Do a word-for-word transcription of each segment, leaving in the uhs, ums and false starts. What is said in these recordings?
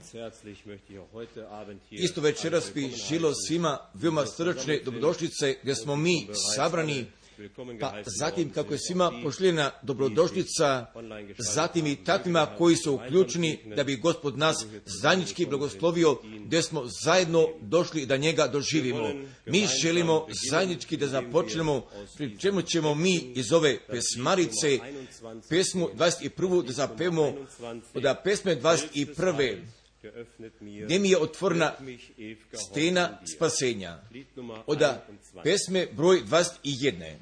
Isto večeras bi želio svima veoma srdačne dobrodošlice gdje smo mi sabrani, pa zatim kako je svima pošljena dobrodošlica, zatim i takvima koji su uključeni da bi Gospod nas zajednički blagoslovio gdje smo zajedno došli da njega doživimo. Mi želimo zajednički da započnemo, pri čemu ćemo mi iz ove pesmarice, pesmu dvadeset prvu da zapevamo od pesme dvadeset prve gdje mi je otvorena stena spasenja, od pesme broj dvadeset jedan.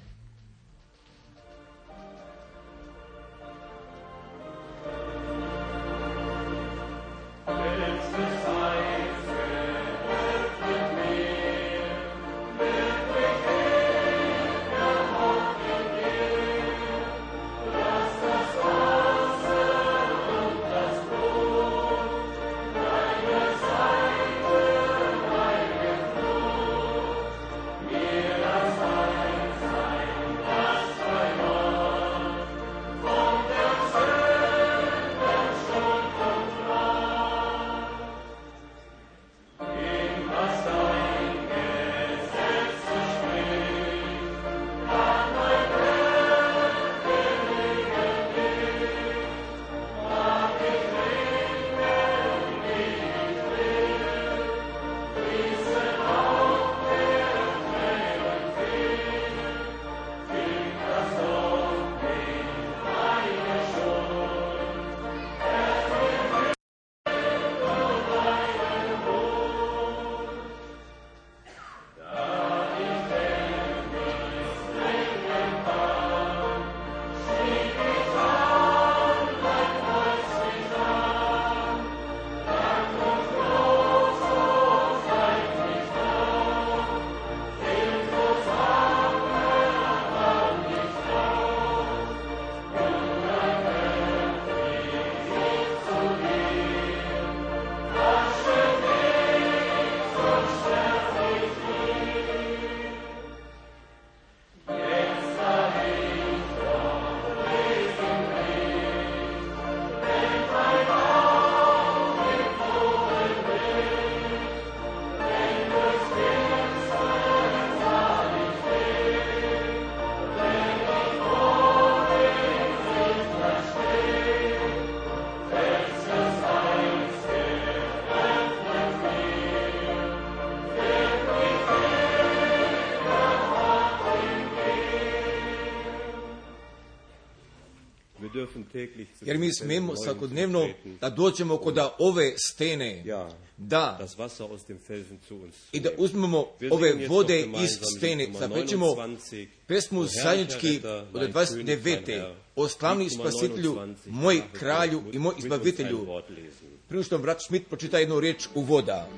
Jer mi smemo svakodnevno da dođemo kod ove stene, da, i da uzmemo ove vode iz stene. Zapećemo pesmu zajednički od dvadeset devete o slavni spasitelju, moj kralju i moj izbavitelju. Prije što brat Schmidt pročita jednu riječ uvoda.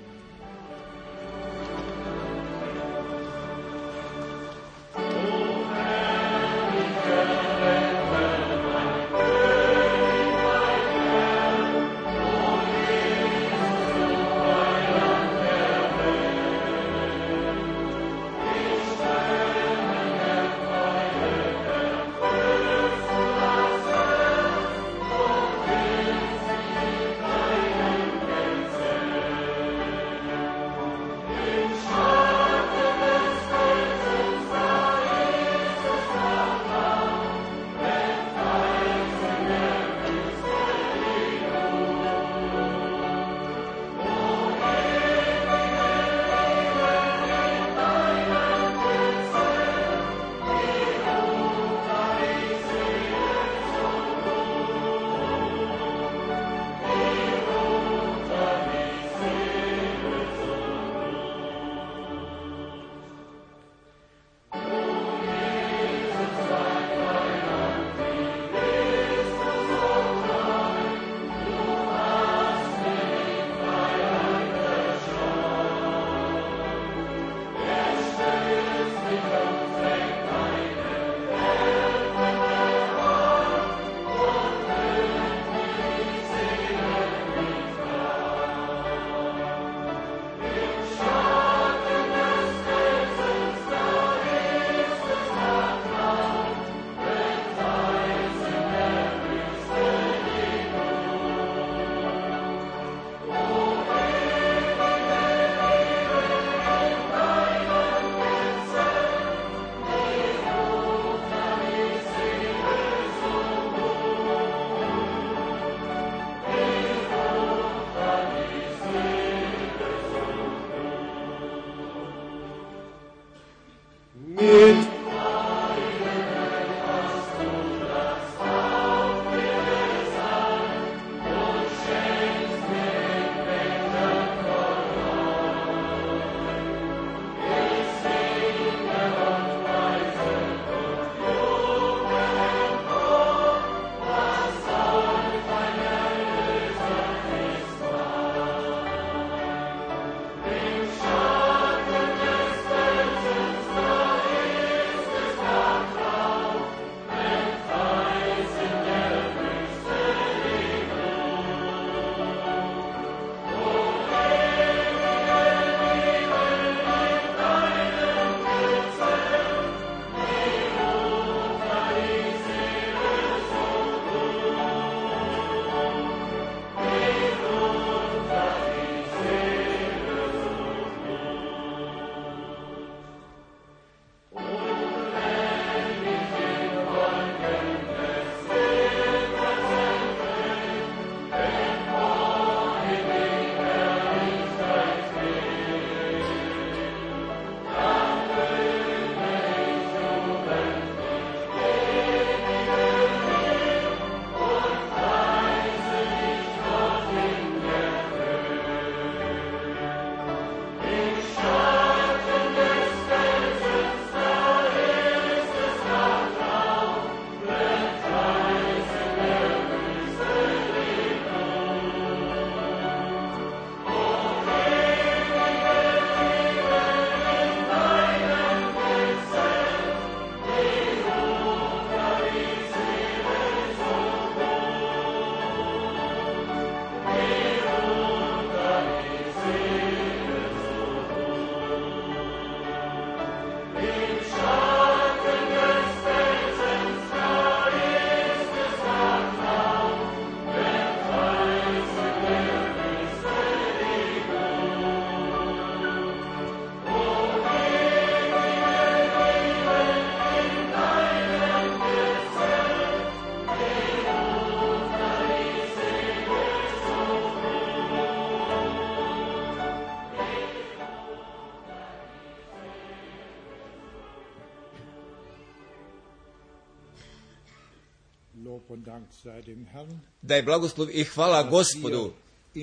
Da je blagoslov i hvala Gospodu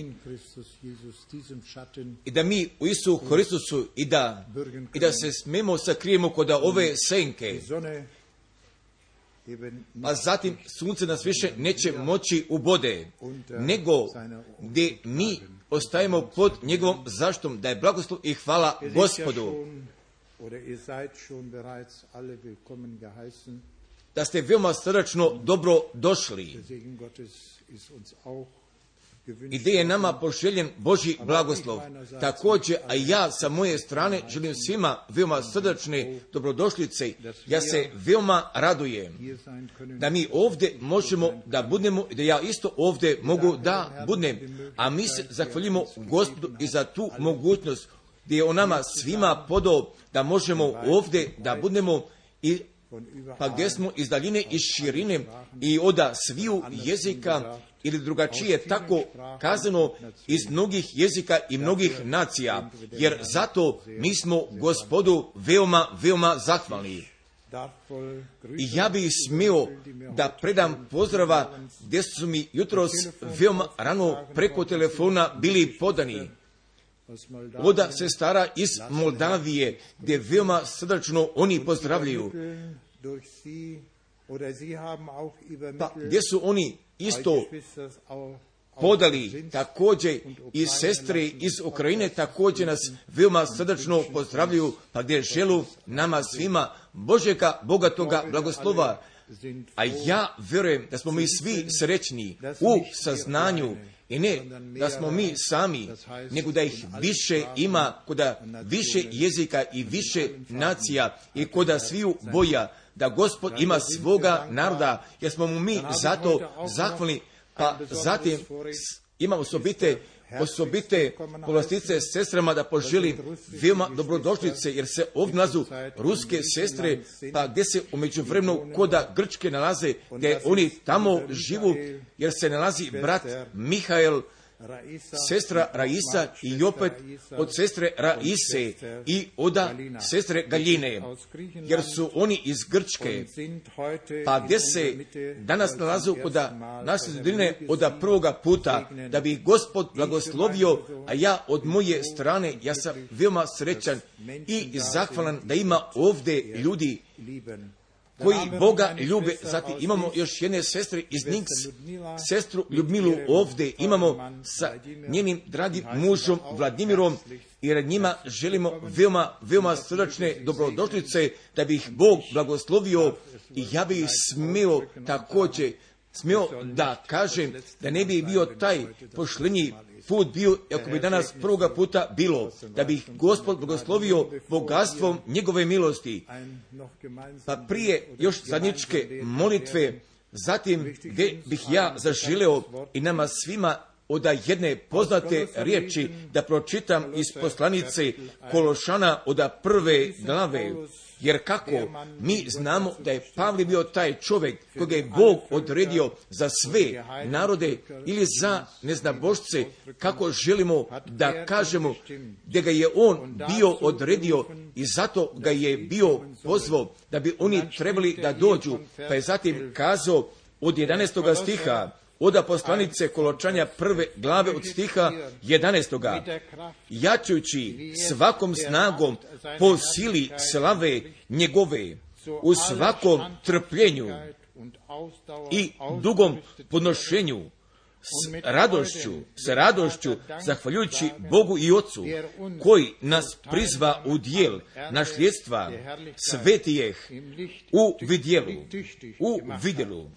i da mi u Isu Hristusu i da, i da se smemo sakrijemo kod ove senke, a zatim sunce nas više neće moći ubode, nego gdje mi ostajemo pod njegovom zaštom. Da je blagoslov i hvala Gospodu. Da ste veoma srdačno dobro došli i gdje je nama poželjen Božji blagoslov. Također, a ja sa moje strane želim svima veoma srdačne dobrodošlice. Ja se veoma radujem da mi ovdje možemo da budemo i da ja isto ovdje mogu da budem. A mi se zahvaljujemo Gospodu i za tu mogućnost gdje je on nama svima podao da možemo ovdje da budemo i pa gdje smo iz daljine, iz širine i od sviju jezika ili drugačije tako kazano iz mnogih jezika i mnogih nacija, jer zato mi smo Gospodu veoma, veoma zahvalni. I ja bih smio da predam pozdrava gdje su mi jutros veoma rano preko telefona bili podani. Oda sestara iz Moldavije, gdje veoma srdačno oni pozdravljaju. Pa gdje su oni isto podali također i sestre iz Ukrajine također nas veoma srdačno pozdravljaju, pa gdje želu nama svima Božega bogatoga blagoslova. A ja vjerujem da smo mi svi srećni u saznanju i ne da smo mi sami, nego da ih više ima, koda više jezika i više nacija i koda sviju boja, da Gospod ima svoga naroda, jer smo mu mi zato zahvalni. Pa zatim imamo osobite, osobite povlastice s sestrama da poželim veoma dobrodošlice, jer se ovdje nalazu ruske sestre, pa gdje se u međuvremenu koda Grčke nalaze, gdje oni tamo živu, jer se nalazi brat Mihael sestra Raisa i opet od sestre Raise i od sestre Galjine, jer su oni iz Grčke, pa gdje se danas nalazu kod naše sredine od prvoga puta, da bi Gospod blagoslovio, a ja od moje strane, ja sam veoma srećan i zahvalan da ima ovdje ljudi koji Boga ljube. Zatim imamo još jedne sestre iz Ninks, sestru Ljudmilu ovdje imamo sa njenim dragim mužom Vladimirom, jer njima želimo veoma, veoma srdačne dobrodošlice, da bi ih Bog blagoslovio. I ja bih smio također smio da kažem da ne bi bio taj pošlenji put bio, ako bi danas prvoga puta bilo, da bi ih Gospod blagoslovio bogatstvom njegove milosti. Pa prije još zadnjičke molitve, zatim gdje bih ja zaželeo i nama svima od jedne poznate riječi da pročitam iz poslanice Kološana od prve glave. Jer kako mi znamo da je Pavle bio taj čovjek koga je Bog odredio za sve narode ili za neznabošce, kako želimo da kažemo, gdje ga je on bio odredio i zato ga je bio pozvao da bi oni trebali da dođu. Pa je zatim kazao od jedanaestoga stiha, od poslanice Koločanja prve glave od stiha jedanaestoga. Jačujući svakom snagom po sili slave njegove, u svakom trpljenju i dugom podnošenju, s radošću, s radošću, zahvaljujući Bogu i Ocu, koji nas prizva u dijel nasljedstva svetijeh u vidjelu, u vidjelu,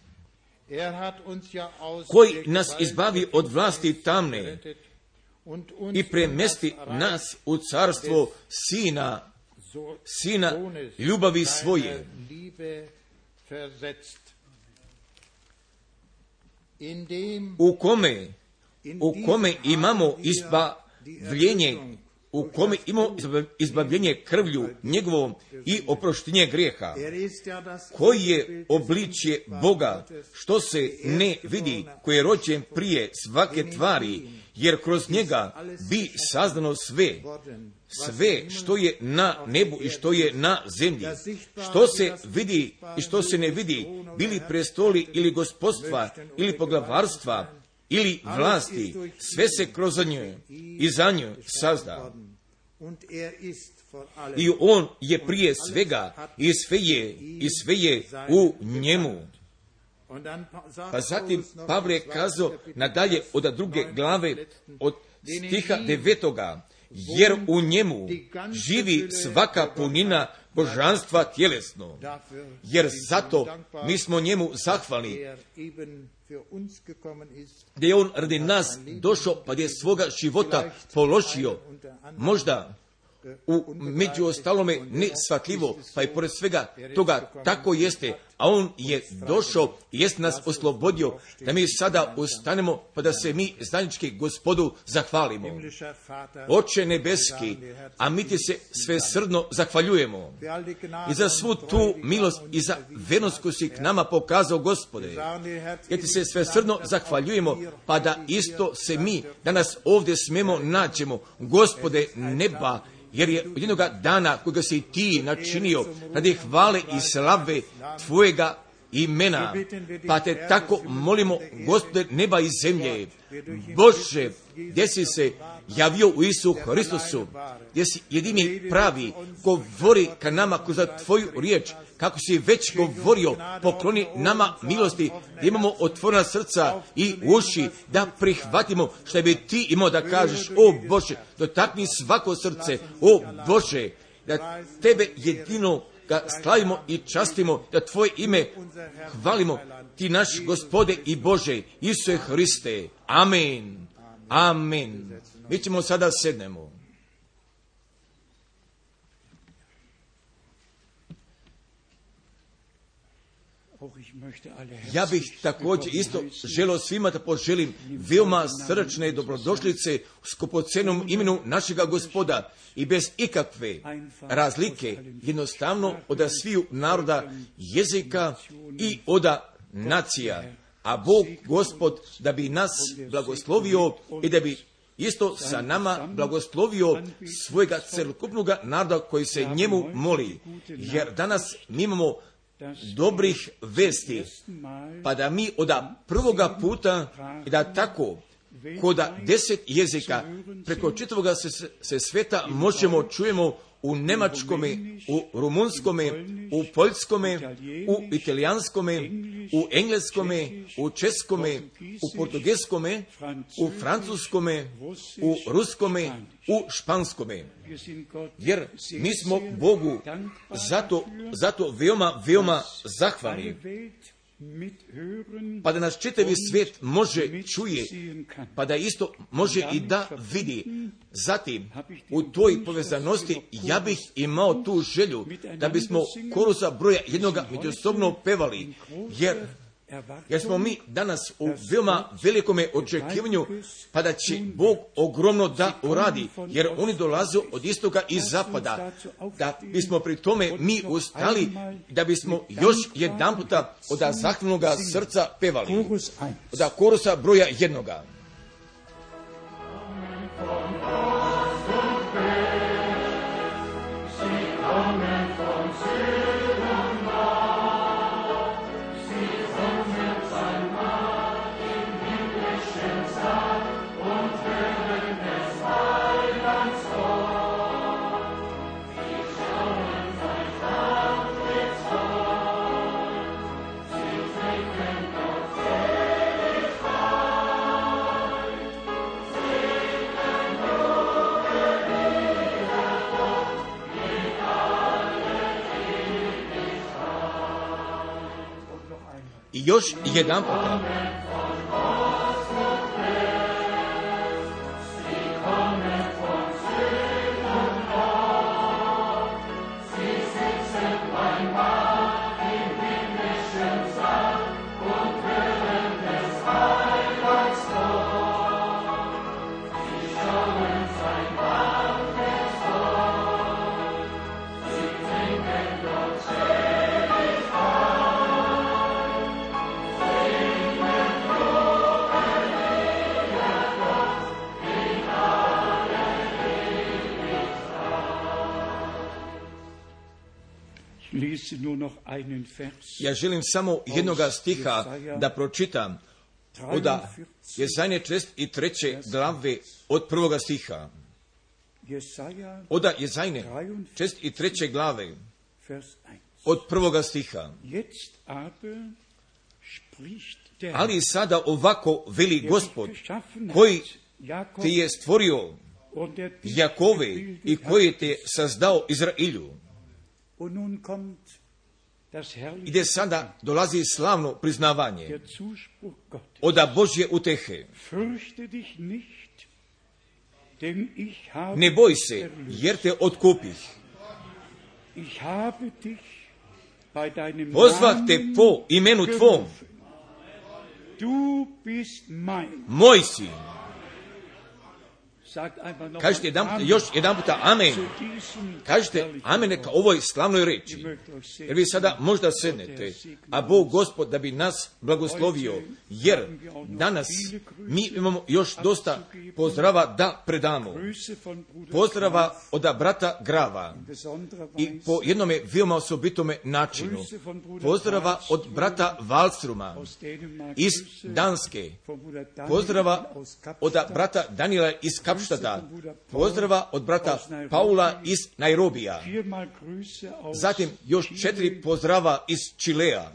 koji nas izbavi od vlasti tamne i premjesti nas u carstvo Sina, Sina ljubavi svoje, u kome, u kome imamo izbavljenje, u kome imamo izbavljenje krvlju njegovom i oproštenje grijeha, koji je obličje Boga, što se ne vidi, koji je rođen prije svake tvari, jer kroz njega bi saznano sve, sve što je na nebu i što je na zemlji, što se vidi i što se ne vidi, bili prestoli ili gospodstva ili poglavarstva ili vlasti, sve se kroz nju i za nju sazda. I on je prije svega i sve je, i sve je u njemu. Pa zatim Pavle je kazao nadalje od druge glave od stiha devetoga, jer u njemu živi svaka punina božanstva tjelesno, jer zato mi smo njemu zahvalni, gdje je on radi nas došao pa gdje je svoga života položio, možda u među ostalome neshvatljivo, pa i pored svega toga tako jeste, a on je došao i jest nas oslobodio, da mi sada ustanemo pa da se mi zajednički Gospodu zahvalimo. Oče nebeski, a mi ti se svesrdno zahvaljujemo i za svu tu milost i za vernost koju si k nama pokazao, Gospode, jer ti se svesrdno zahvaljujemo, pa da isto se mi danas ovdje smemo nađemo, Gospode neba, jer je od jednoga dana kojega si ti načinio radi hvale i slave tvojega imena, pa te tako molimo, Gospode neba i zemlje, Bože, gdje si se javio u Isu Hristusu, gdje si jedini pravi, govori ka nama kroz tvoju riječ, kako si već govorio, pokloni nama milosti, da imamo otvorena srca i uši, da prihvatimo što bi ti imao da kažeš, o Bože, dotakni svako srce, o Bože, da tebe jedino ga slavimo i častimo, da tvoje ime hvalimo, ti naš Gospode i Bože, Isuse Hriste. Amen. Amen. Mi ćemo sada sednemo. Ja bih također isto želio svima da poželim veoma srdačne dobrodošlice u skupocenom imenu našega Gospoda i bez ikakve razlike, jednostavno od sviju naroda, jezika i od nacija. a Bog Gospod da bi nas blagoslovio i da bi isto sa nama blagoslovio svojega celokupnog naroda koji se njemu moli. Jer danas mi imamo dobrih vesti, pa da mi od prvoga puta i da tako koda deset jezika preko čitavoga se, se sveta možemo čujemo u njemačkome, u rumunskome, u poljskome, u italijanskome, u engleskome, u českome, u portugelskome, u francuskome, u ruskome, u španskome. Jer mi smo Bogu zato, zato veoma, veoma zahvalni. Pa da nas čitavi svijet može čuje, pa da isto može i da vidi. Zatim, u toj povezanosti ja bih imao tu želju da bismo korusa broja jednoga međusobno pevali, jer jer smo mi danas u veoma velikome očekivanju, pa da će Bog ogromno da uradi, jer oni dolaze od istoka i zapada, da bismo pri tome mi ustali, da bismo još jedan puta od zahvalnog srca pevali, od korusa broja jednoga. I još jedan puta. Ja želim samo jednoga stiha da pročitam od Jezajne četrdeset treće glave od prvoga stiha. Od Jezajne četrdeset treće glave od prvoga stiha. Ali sada ovako veli Gospod, koji te je stvorio, Jakove, i koji te sazdao Izrailju. I gdje sada dolazi slavno priznavanje od Božje utehe. Ne boj se, jer te otkupih. Pozvah te po imenu tvom. Moj si. Kažete jedan, još jedan puta amen. Kažete amen neka ovoj slavnoj reči. Jer vi sada možda sednete, a Bog Gospod da bi nas blagoslovio, jer danas mi imamo još dosta pozdrava da predamo. Pozdrava od brata Grava i po jednome veoma osobitome načinu. Pozdrava od brata Valstruma iz Danske. Pozdrava od brata Daniela iz Kapštata. Pozdrava od brata Paula iz Nairobija. Zatim još četiri pozdrava iz Čilea.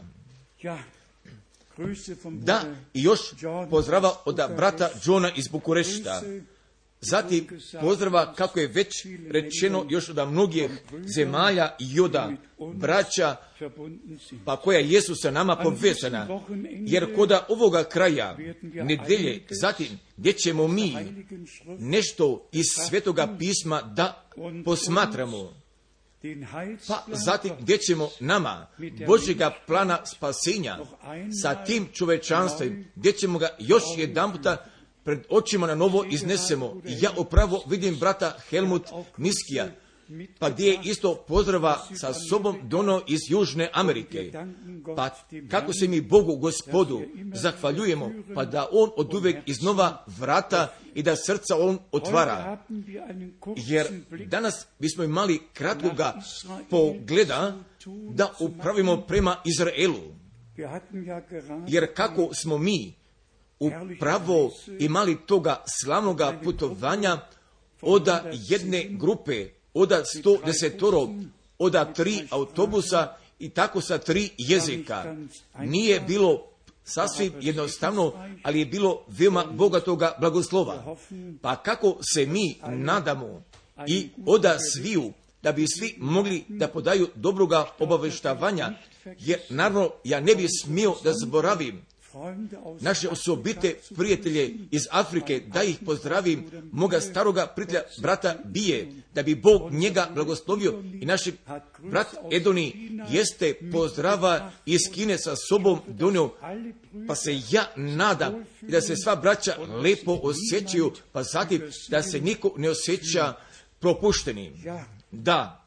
Da, i još pozdrava od brata Johna iz Bukurešta. Zatim pozdrava, kako je već rečeno, još od mnogih zemalja i od braća, pa koja jesu sa nama povezana. Jer koda ovoga kraja nedelje, zatim gdje ćemo mi nešto iz Svetoga pisma da posmatramo, pa zatim gdje ćemo nama Božjega plana spasenja sa tim čovečanstvom, gdje ćemo ga još jedan puta pred očima na novo iznesemo. I ja upravo vidim brata Helmut Miskija, pa gdje je isto pozdrava sa sobom dono iz Južne Amerike. Pa kako se mi Bogu Gospodu zahvaljujemo, pa da On oduvek iznova vrata i da srca On otvara. Jer danas bismo imali kratkoga pogleda da upravimo prema Izraelu. Jer kako smo mi upravo imali toga slavnoga putovanja oda jedne grupe, oda sto desetoro, oda tri autobusa i tako sa tri jezika. Nije bilo sasvim jednostavno, ali je bilo veoma bogatoga blagoslova. Pa kako se mi nadamo i oda sviju, da bi svi mogli da podaju dobroga obaveštavanja, jer naravno ja ne bi smio da zaboravim naše osobite prijatelje iz Afrike, da ih pozdravim, moga staroga prijatelja brata Bije, da bi Bog njega blagoslovio, i naš brat Edoni jeste pozdrava iz Kine sa sobom donio, pa se ja nadam da se sva braća lepo osjećaju, pa zatim da se niko ne osjeća propuštenim. Da,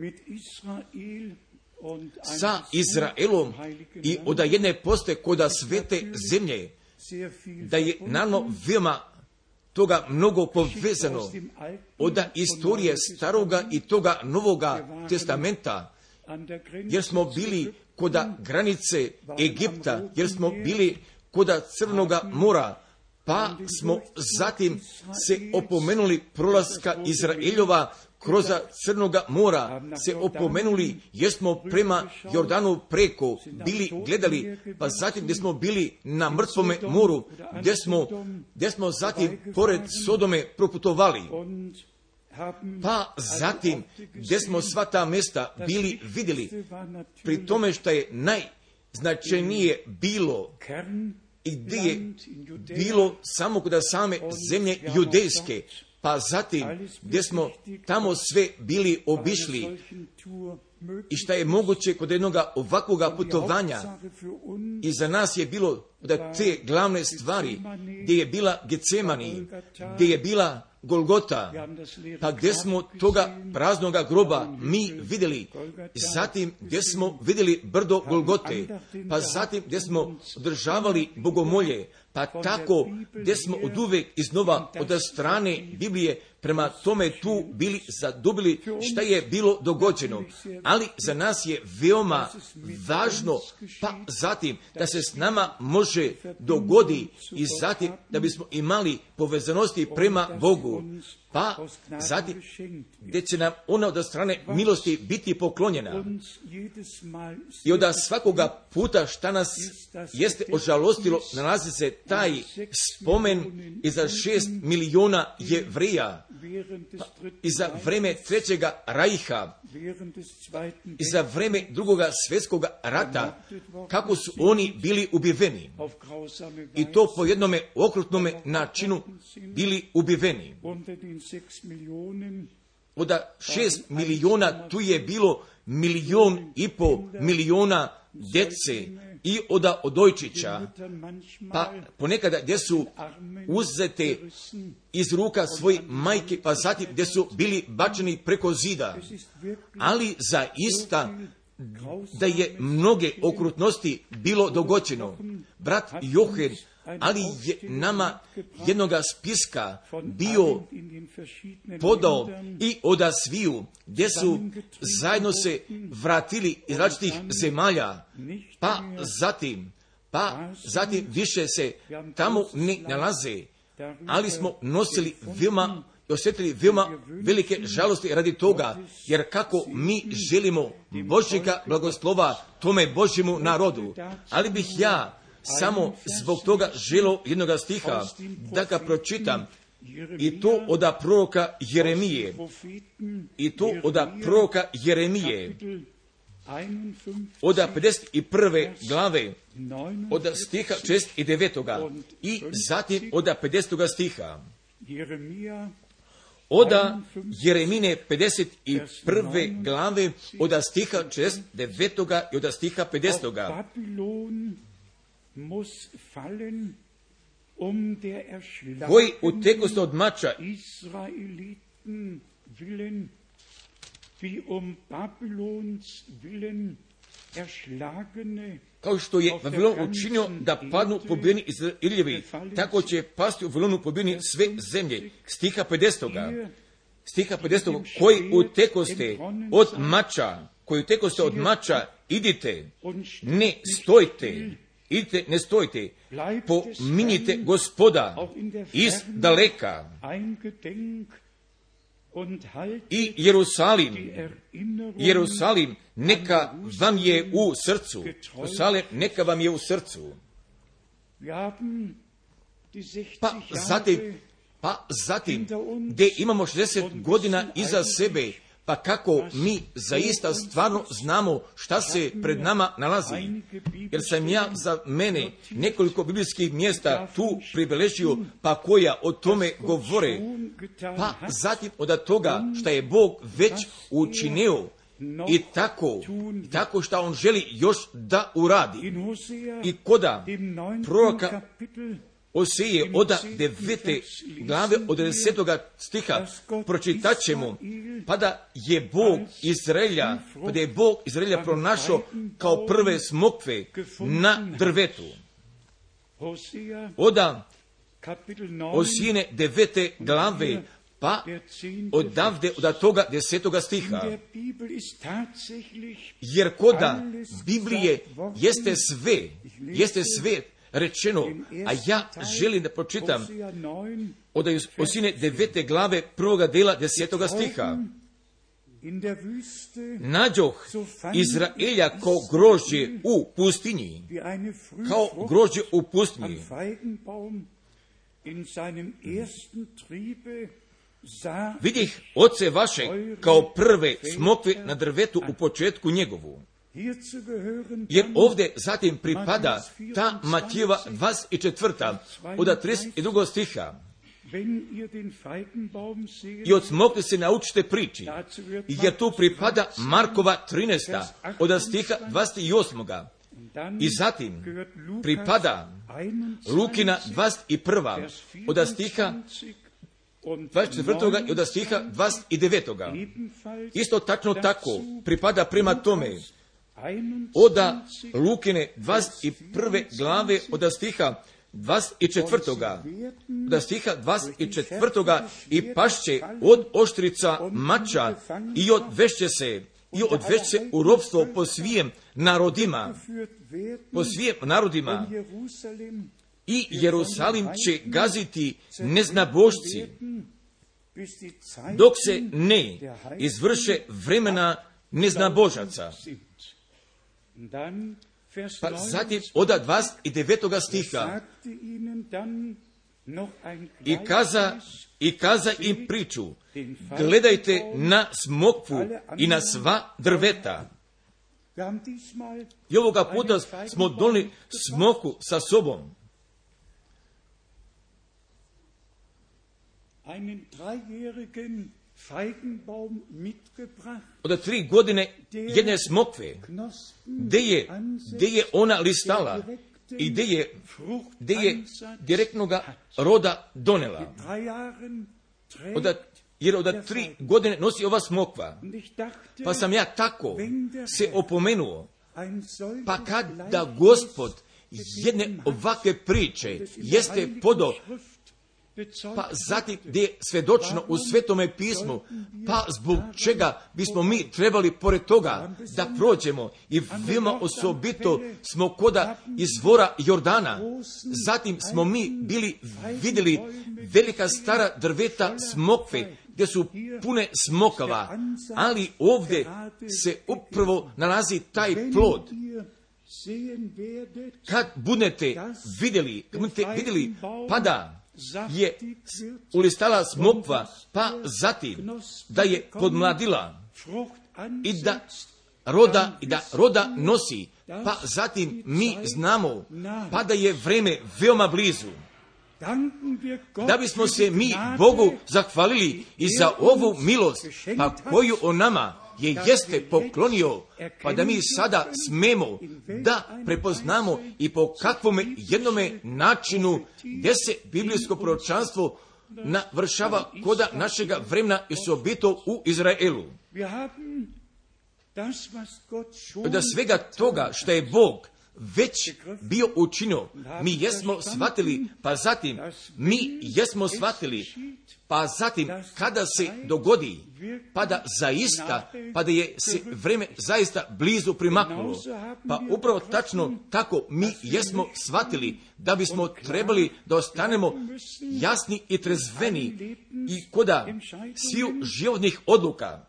sa Izraelom i od jedne poste koda svete zemlje, da je naravno veoma toga mnogo povezano od istorije staroga i toga novoga testamenta, jer smo bili koda granice Egipta, jer smo bili koda Crnoga mora, pa smo zatim se opomenuli prolaska Izraeljova kroz Crnoga mora, se opomenuli jer smo prema Jordanu preko bili gledali, pa zatim gdje smo bili na Mrtvome moru, gdje smo, gdje smo zatim pored Sodome proputovali, pa zatim gdje smo sva ta mjesta bili vidjeli, pri tome što je najznačajnije bilo i gdje je bilo samo kod same zemlje judejske, pa zatim gdje smo tamo sve bili obišli i šta je moguće kod jednog ovakvoga putovanja. I za nas je bilo da te glavne stvari, gdje je bila Getsemani, gdje je bila Golgota, pa gdje smo toga praznoga groba mi vidjeli, zatim gdje smo vidjeli brdo Golgote, pa zatim gdje smo održavali bogomolje, pa tako gdje smo oduvek iznova od strane Biblije prema tome tu bili zadobili šta je bilo dogođeno. Ali za nas je veoma važno, pa zatim da se s nama može dogodi i zatim da bismo imali povezanosti prema Bogu, pa zatim gdje će nam ona od strane milosti biti poklonjena. I od svakoga puta šta nas jeste ožalostilo, nalazi se taj spomen i za šest miliona Jevreja, pa i za vreme trećega rajha, i za vreme drugoga svjetskoga rata, kako su oni bili ubiveni. I to po jednome okrutnome načinu bili ubiveni. Od šest miliona tu je bilo milion i po miliona djece i od odojčića, pa ponekada gdje su uzete iz ruka svojih majke, pa zatim gdje su bili bačeni preko zida. Ali za ista da je mnoge okrutnosti bilo dogođeno. Brat Johen, ali je nama jednoga spiska bio podao i oda sviju, gdje su zajedno se vratili iz različitih zemalja, pa zatim, pa zatim više se tamo ne nalaze, ali smo nosili veoma i osjetili veoma velike žalosti radi toga, jer kako mi želimo Božjega blagoslova tome Božjemu narodu. Ali bih ja samo zbog toga želio jednoga stiha da ga pročitam, i to od proroka Jeremije, i to od proroka Jeremije, od pedeset prve glave, od stiha šest devet i zatim od pedeset stiha. Od Jeremine pedeset prve glave, od stiha šest devet i od stiha pedeset. Koji utekoste od mača Kao što je Vavilon učinio da padnu pobijeni Izraeljevi, tako će pasti u Vavilonu pobijeni sve zemlje. Stiha pedeset. Stiha pedeset. Koji utekoste od mača, koji utekoste od mača, idite, ne stojte, idite, ne stojte, pominjite Gospoda iz daleka. I Jerusalim, Jerusalim, neka vam je u srcu. Jerusalim, neka vam je u srcu. Pa zatim, pa zatim, gdje imamo šezdeset godina iza sebe, pa kako mi zaista stvarno znamo šta se pred nama nalazi. Jer sam ja za mene nekoliko biblijskih mjesta tu pribeležio, pa koja o tome govore. Pa zatim od toga šta je Bog već učinio i tako, tako šta On želi još da uradi. I koda proroka Oseje od devete glave od desetoga stiha pročitat ćemo, pa da je Bog Izraelja, pa da je Bog Izraelja pronašao kao prve smokve na drvetu. Od Osijine devete glave, pa odavde od toga desetoga stiha. Jer koda Biblije jeste sve, jeste sve rečeno, a ja želim da pročitam od Osijine devete glave prvoga dela desetoga stiha. Nađoh Izraelja kao grožđe u pustinji, kao grožđe u pustinji. Vidih oce vaše kao prve smokve na drvetu u početku njegovu. Jer ovdje zatim pripada ta Matijeva dvadeset četvrta od trideset drugog stiha. I od smokve se naučite priči, jer tu pripada Markova trinaesta od stiha dvadeset osmog. I zatim pripada Lukina dvadeset prva od stiha dvadeset četvrtog i od stiha dvadeset devetog. Isto tačno tako pripada prema tome od Lukine dvadeset prve glave od stiha dvadeset četvrtog. Od stiha dvadeset četvrtog i pašće od oštrica mača i odvešće se i odvešće se u ropstvo po svijem narodima, po svijem narodima. I Jerusalim će gaziti neznabošci, dok se ne izvrše vremena neznabožaca. Pa zatim od dvadeset devetog stiha i kaza, i kaza im priču, gledajte na smokvu i na sva drveta. I ovoga puta smo donijeli smokvu sa sobom. Od tri godine jedne smokve, gdje je, gdje je ona listala i gdje je, gdje je direktnoga roda donela. Od, jer od tri godine nosi ova smokva. Pa sam ja tako se opomenuo, pa kada Gospod jedne ovakve priče jeste podo, pa zatim gdje je svedočno u Svetome pismu, pa zbog čega bismo mi trebali pored toga da prođemo i veoma osobito smo koda izvora Jordana. Zatim smo mi bili vidjeli velika stara drveta smokve gdje su pune smokava, ali ovdje se upravo nalazi taj plod. Kad budete vidjeli, kad budete vidjeli, pada je ulistala smokva, pa zatim da je podmladila i da roda, i da roda nosi, pa zatim mi znamo, pa da je vreme veoma blizu. Da bismo se mi Bogu zahvalili i za ovu milost, pa koju on nama je jeste poklonio, pa da mi sada smemo da prepoznamo i po kakvome jednome načinu gdje se biblijsko proročanstvo navršava koda našega vremena i osobito u Izraelu. da svega toga što je Bog već bio učinio, mi jesmo shvatili, pa zatim mi jesmo shvatili, pa zatim kada se dogodi, pa da zaista, pa da je se vreme zaista blizu primaknulo, pa upravo tačno tako mi jesmo shvatili da bismo trebali da ostanemo jasni i trezveni i koda sviju životnih odluka.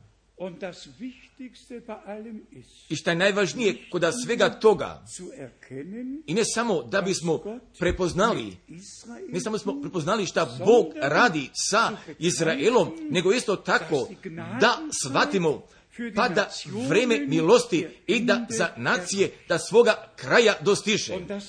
I što je najvažnije koda svega toga, i ne samo da bismo prepoznali, ne samo smo prepoznali šta Bog radi sa Izraelom, nego isto tako da shvatimo pa da vreme milosti i da za nacije da svoga kraja dostiže.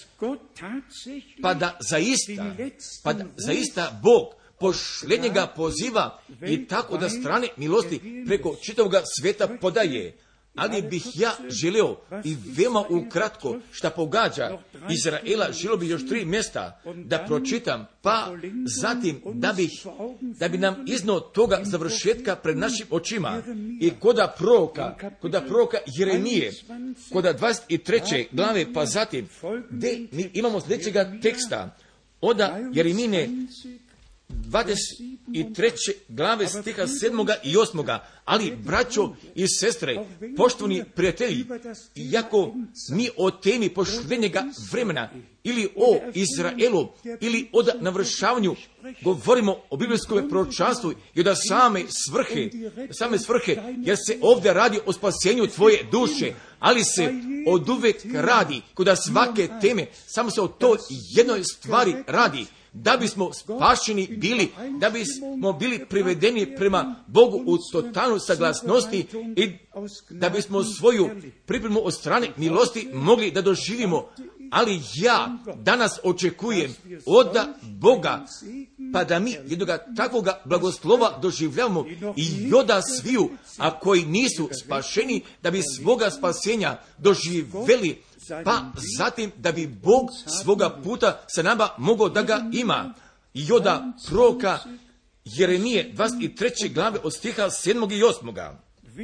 Pa da zaista, pa da zaista Bog posljednjega poziva i tako da strane milosti preko čitavoga sveta podaje. Ali bih ja želio i veoma ukratko šta pogađa Izraela, želio bih još tri mjesta da pročitam, pa zatim da bih, da bi nam iznao toga završetka pred našim očima i koda proroka, koda proroka Jeremije, koda dvadeset treće glave, pa zatim gdje mi imamo sljedećega teksta, oda Jeremine dvadeset treće glave stiha sedmoga i osmoga. Ali, braćo i sestre, poštovani prijatelji, iako mi o temi posljednjega vremena ili o Izraelu ili o navršavanju govorimo o biblijskom proročanstvu i da same svrhe, same svrhe, jer se ovdje radi o spasenju tvoje duše, ali se od uvek radi kod svake teme, samo se o toj jednoj stvari radi, da bismo spašeni bili, da bismo bili privedeni prema Bogu u totalnu saglasnosti i da bismo svoju pripremu od strane milosti mogli da doživimo. Ali ja danas očekujem od Boga, pa da mi jednog takvoga blagoslova doživljavamo i oda sviju, a koji nisu spašeni, da bi svoga spasenja doživjeli, pa zatim da bi Bog svoga puta sa nama mogao da ga ima. I oda proroka Jeremije dvadeset treće glave od stiha sedmog i osmoga.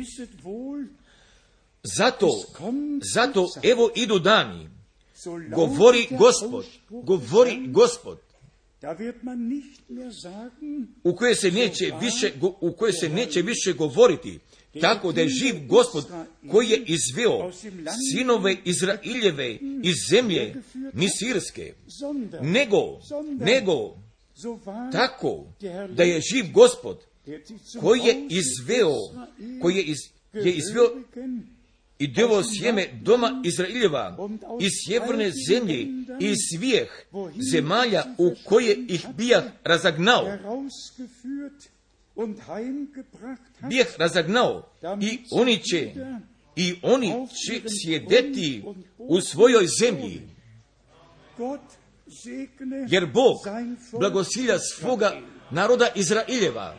Zato, zato evo idu dani, govori Gospod, govori Gospod, u koje se neće više, u koje se neće više govoriti, tako da je živ Gospod koji je izveo sinove Izraeljeve iz zemlje Misirske, nego, nego tako da je živ Gospod koji je izveo, koji je, iz, je izveo i djevo sjeme doma Izraeljeva iz sjeverne zemlje i iz svih zemalja u koje ih bijah razagnao. Bijeh razagnao i oni će i oni će sjedeti u svojoj zemlji, jer Bog blagosilja svoga naroda Izraeljeva.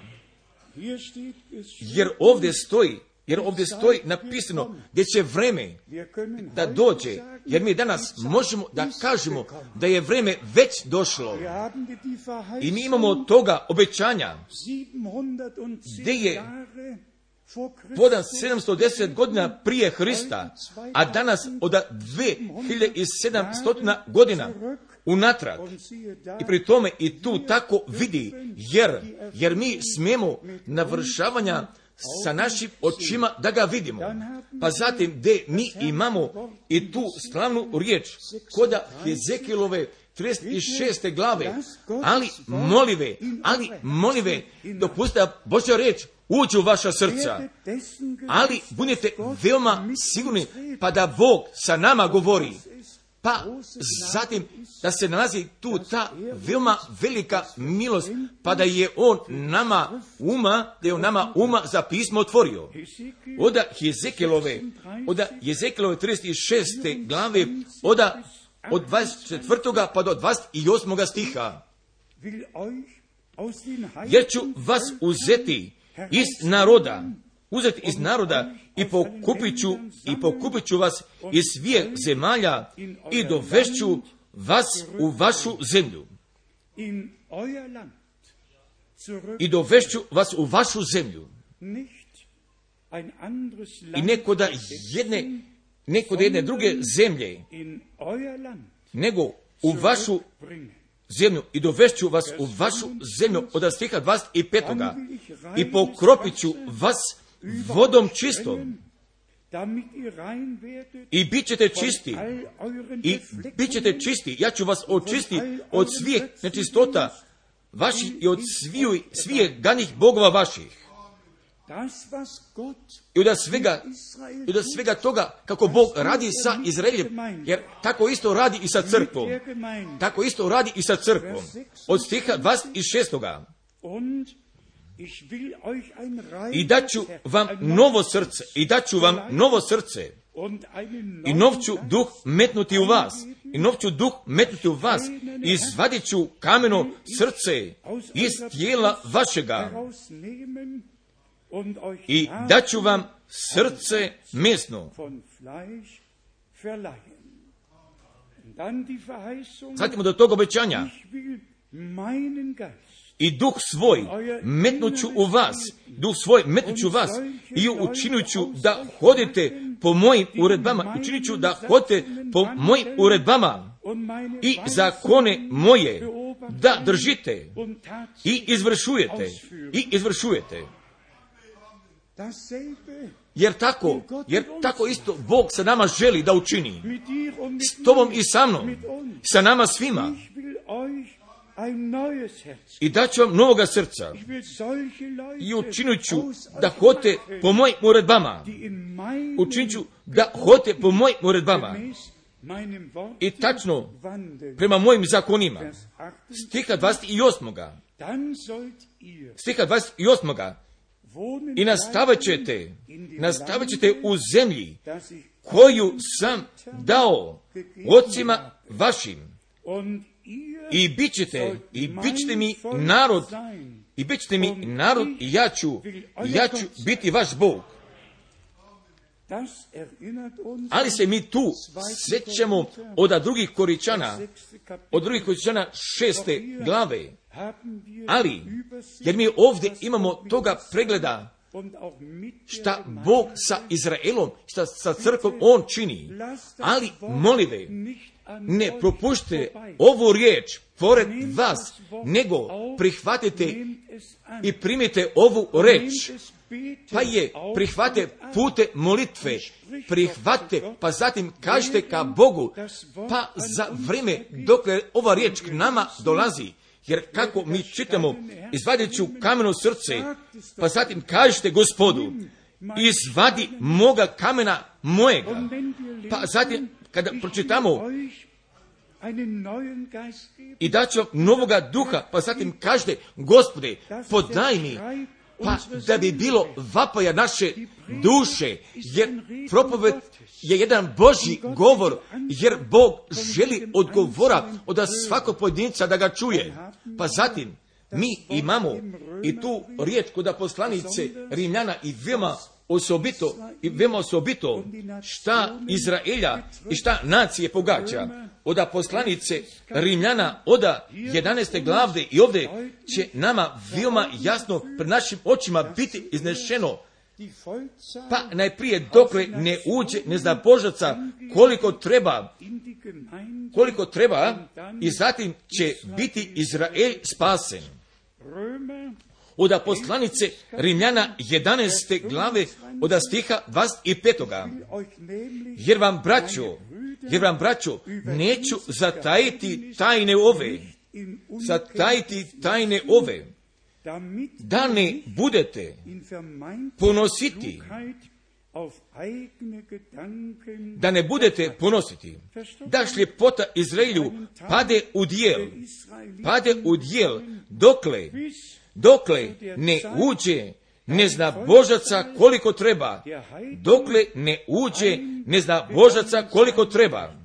Jer ovdje stoji, jer ovdje stoji napisano gdje će vreme da dođe, jer mi danas možemo da kažemo da je vreme već došlo i mi imamo toga obećanja gdje je podan sedamsto deset godina prije Hrista, a danas od dvije hiljade sedamsto godina unatrag. I pri tome i tu tako vidi, jer, jer mi smemo navršavanja sa našim očima da ga vidimo. Pa zatim gdje mi imamo i tu slavnu riječ koda Hezekilove trideset šeste glave, ali molive, ali molive, dopustite da Božja riječ uđe u vaša srca, ali budete veoma sigurni pa da Bog sa nama govori. Pa zatim da se nalazi tu ta veoma velika milost, pa da je on nama uma, da je on nama uma za pismo otvorio. Oda Hezekilove, oda Hezekilove trideset šeste glave, oda od dvadeset četvrtoga pa do dvadeset osmoga stiha. Jer ću vas uzeti iz naroda, uzeti iz naroda i pokupit ću, i pokupit ću vas iz svih zemalja i dovešću vas u vašu zemlju. I dovešću vas u vašu zemlju. i neko da jedne, neko da jedne druge zemlje, nego u vašu zemlju i dovešću vas u vašu zemlju od stiha dvadeset pet. I pokropit ću vas vodom čistom i bit ćete čisti i bit ćete čisti. Ja ću vas očistiti od svih nečistota vaših i od sviju, svije ganih bogova vaših. I od svega, i od svega toga kako Bog radi sa Izraeljem, jer tako isto radi i sa crkvom. Tako isto radi i sa crkvom. Od stiha dvadeset šest. I daću vam novo srce, i daću vam novo srce, i nov ću duh metnuti u vas, i nov ću duh metnuti u vas, i izvadit ću kameno srce iz tijela vašega, i daću vam srce mesno. Zatim do tog obećanja. I duh svoj metnuću u vas, duh svoj metnuću u vas i učinit ću da hodite po mojim uredbama, učinit ću da hodite po mojim uredbama i zakone moje da držite i izvršujete, i izvršujete. Jer tako, jer tako isto Bog sa nama želi da učini. S tobom i sa mnom, sa nama svima. I daću vam novoga srca i učinit ću da hodite po mojim uredbama. Učinit ću da hodite po mojim uredbama i tačno prema mojim zakonima. Stiha dvadeset osam. Stiha dvadeset osam. I nastavit ćete, nastavit ćete u zemlji koju sam dao ocima vašim. I bit ćete, i bit ćete mi narod, i bit ćete mi narod, i ja ću, ja ću biti vaš Bog. Ali se mi tu sjećamo od drugih Koričana, od drugih Koričana šeste glave. Ali, jer mi ovdje imamo toga pregleda, šta Bog sa Izraelom, šta sa crkvom On čini. Ali, molive, ne propušte ovu riječ pored vas, nego prihvatite i primite ovu reč. Pa je prihvate pute molitve, prihvate, pa zatim kažete ka Bogu, pa za vrijeme dokle ova riječ k nama dolazi. Jer kako mi čitamo, izvadit ću kameno srce, pa zatim kažete Gospodu, izvadi moga kamena mojega. Pa zatim, kada pročitamo, i daću vam novoga duha, pa zatim kažete, Gospode, podaj mi, pa da bi bilo vapaja naše duše, jer propoved je jedan Božji govor, jer Bog želi odgovora od svakog pojedinca da ga čuje. Pa zatim, mi imamo i tu riječ kod poslanice Rimljana i veoma osobito, i veoma osobito šta Izraelja i šta nacije pogađa. Od poslanice Rimljana od jedanaeste glave i ovdje će nama veoma jasno pred našim očima biti iznešeno. Pa najprije dokle ne uđe neznabožaca koliko treba, koliko treba, i zatim će biti Izrael spasen. Od poslanice Rimljana jedanaeste glave od stiha dvadeset pet. Jer vam braćo, jer vam braćo, neću zatajiti tajne ove, zatajiti tajne ove, da ne budete ponositi, da ne budete ponositi, da šljepota Izraelju pade u dijel, pade u dijel, dokle, dokle ne uđe ne zna Božaca koliko treba, dokle ne uđe ne zna Božaca koliko treba.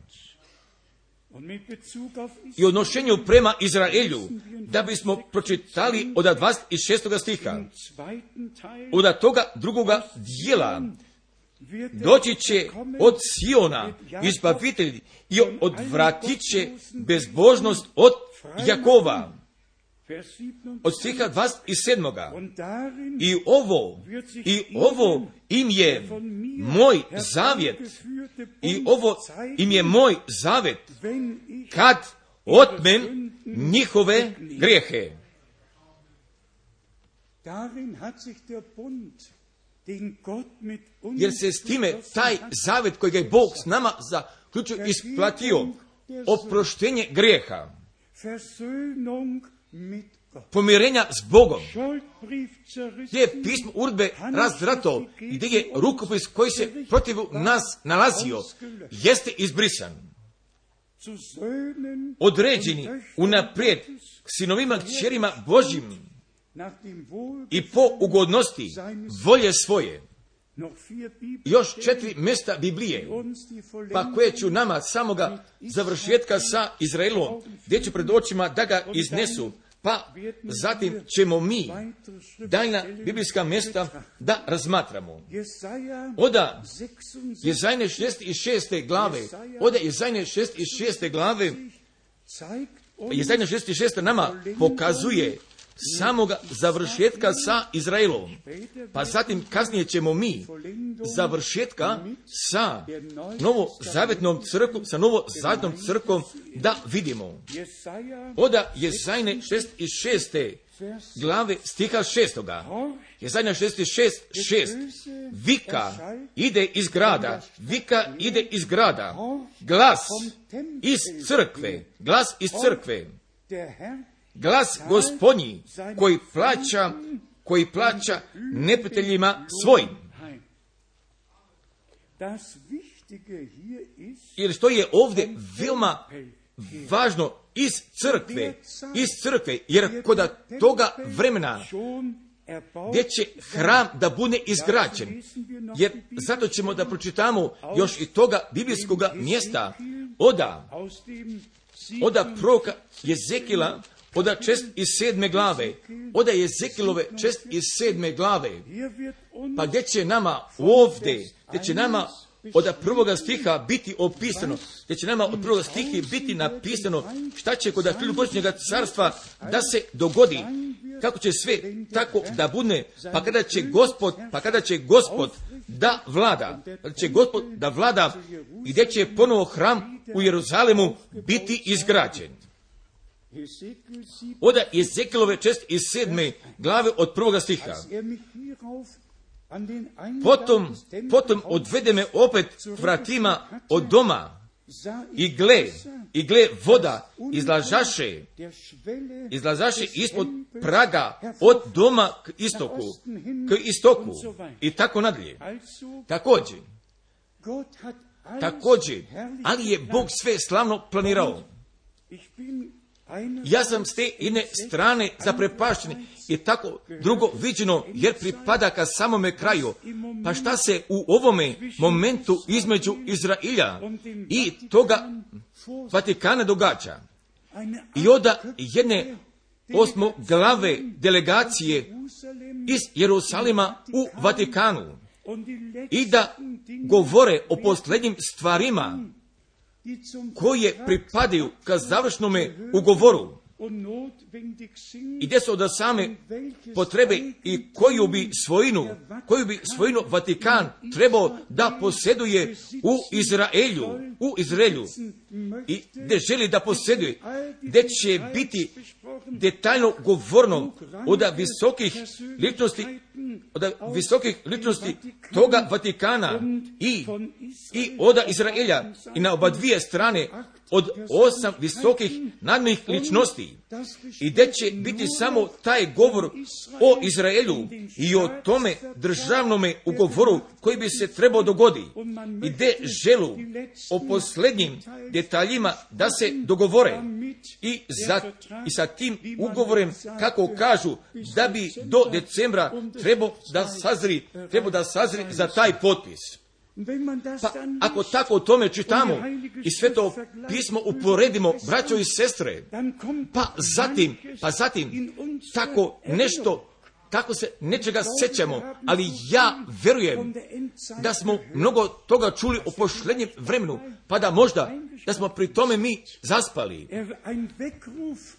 I odnošenju prema Izraelju, da bismo pročitali od dvadeset šestog stiha, od toga drugoga dijela, doći će od Siona izbavitelj i odvratit će bezbožnost od Jakova. od stiha dvadeset sedam. I ovo, i ovo im je moj zavjet, i ovo im je moj zavjet, kad otmem njihove grijehe. Jer se s time taj zavjet koji je Bog s nama zaključio isplatio, oproštenje grijeha, pomirenja s Bogom, gdje je pismo uredbe razdrato i gdje je rukopis koji se protiv nas nalazio, jeste izbrisan. Određeni unaprijed sinovima kćerima Božjim i po ugodnosti volje svoje. Još četiri mjesta Biblije, pa koje ću nama samoga završetka sa Izraelom, gdje ću pred očima da ga iznesu, pa zatim ćemo mi daljna biblijska mjesta da razmatramo. Oda Jezajne šezdeset šeste glave, oda Jezajne šezdeset šeste glave, Jezajne šezdeset šeste nama pokazuje samoga završetka sa Izraelom. Pa zatim kasnije ćemo mi završetka sa novozavjetnom crkvom, sa novozavjetnom crkvom da vidimo. Oda Jezajne šezdeset šeste glave stiha šestoga. Jezajna šezdeset šest šest. Vika ide iz grada, vika ide iz grada. Glas iz crkve, glas iz crkve. Glas Gospodnji koji plaća, koji plaća neprijateljima svojim. Jer što je ovdje veoma važno iz crkve, iz crkve, jer kod toga vremena gdje će hram da bude izgrađen, jer zato ćemo da pročitamo još i toga biblijskog mjesta, oda, oda proroka Jezekila, oda šest i sedme glave, oda Jezekilove šest i sedme glave, pa gdje će nama ovdje, gdje će nama od prvoga stiha biti opisano, gdje će nama od prvoga stiha biti napisano šta će kod Božjega carstva da se dogodi, kako će sve tako da bude, pa kada će Gospod, pa kada će Gospod da vlada, kada će Gospod da vlada i gdje će ponovo hram u Jeruzalemu biti izgrađen. Oda Jezekilove šest i sedme glave od prvoga stiha. Potom, potom odvede me opet vratima od doma i gle, i gle voda izlažaše, izlažaše ispod praga od doma k istoku, k istoku i tako nadalje. Također, također, ali je Bog sve slavno planirao. Ja sam s te jedne strane zaprepašten i tako drugo viđeno, jer pripada ka samome kraju. Pa šta se u ovome momentu između Izrailja i toga Vatikana događa? I onda jedne osmo glave delegacije iz Jerusalima u Vatikanu i da govore o posljednjim stvarima koje pripadaju ka završnome ugovoru i gdje su od same potrebe i koju bi svojinu, koju bi svojinu Vatikan trebao da posjeduje u Izraelju, u Izraelju i gdje želi da posjeduje, gdje će biti detaljno govorno od visokih ličnosti, od visokih ličnosti toga Vatikana i, i od Izraelja i na oba dvije strane od osam visokih nadmenih ličnosti i gdje će biti samo taj govor o Izraelu i o tome državnome ugovoru koji bi se trebao dogoditi i gdje želu o posljednjim detaljima da se dogovore i, za, i sa tim ugovorem, kako kažu, da bi do decembra trebao da sazri, trebao da sazri za taj potpis. Pa ako tako o tome čitamo i sve to pismo uporedimo, braćo i sestre, pa zatim, pa zatim tako nešto, tako se nečega sećamo, ali ja vjerujem da smo mnogo toga čuli o posljednjem vremenu, pa da možda da smo pri tome mi zaspali.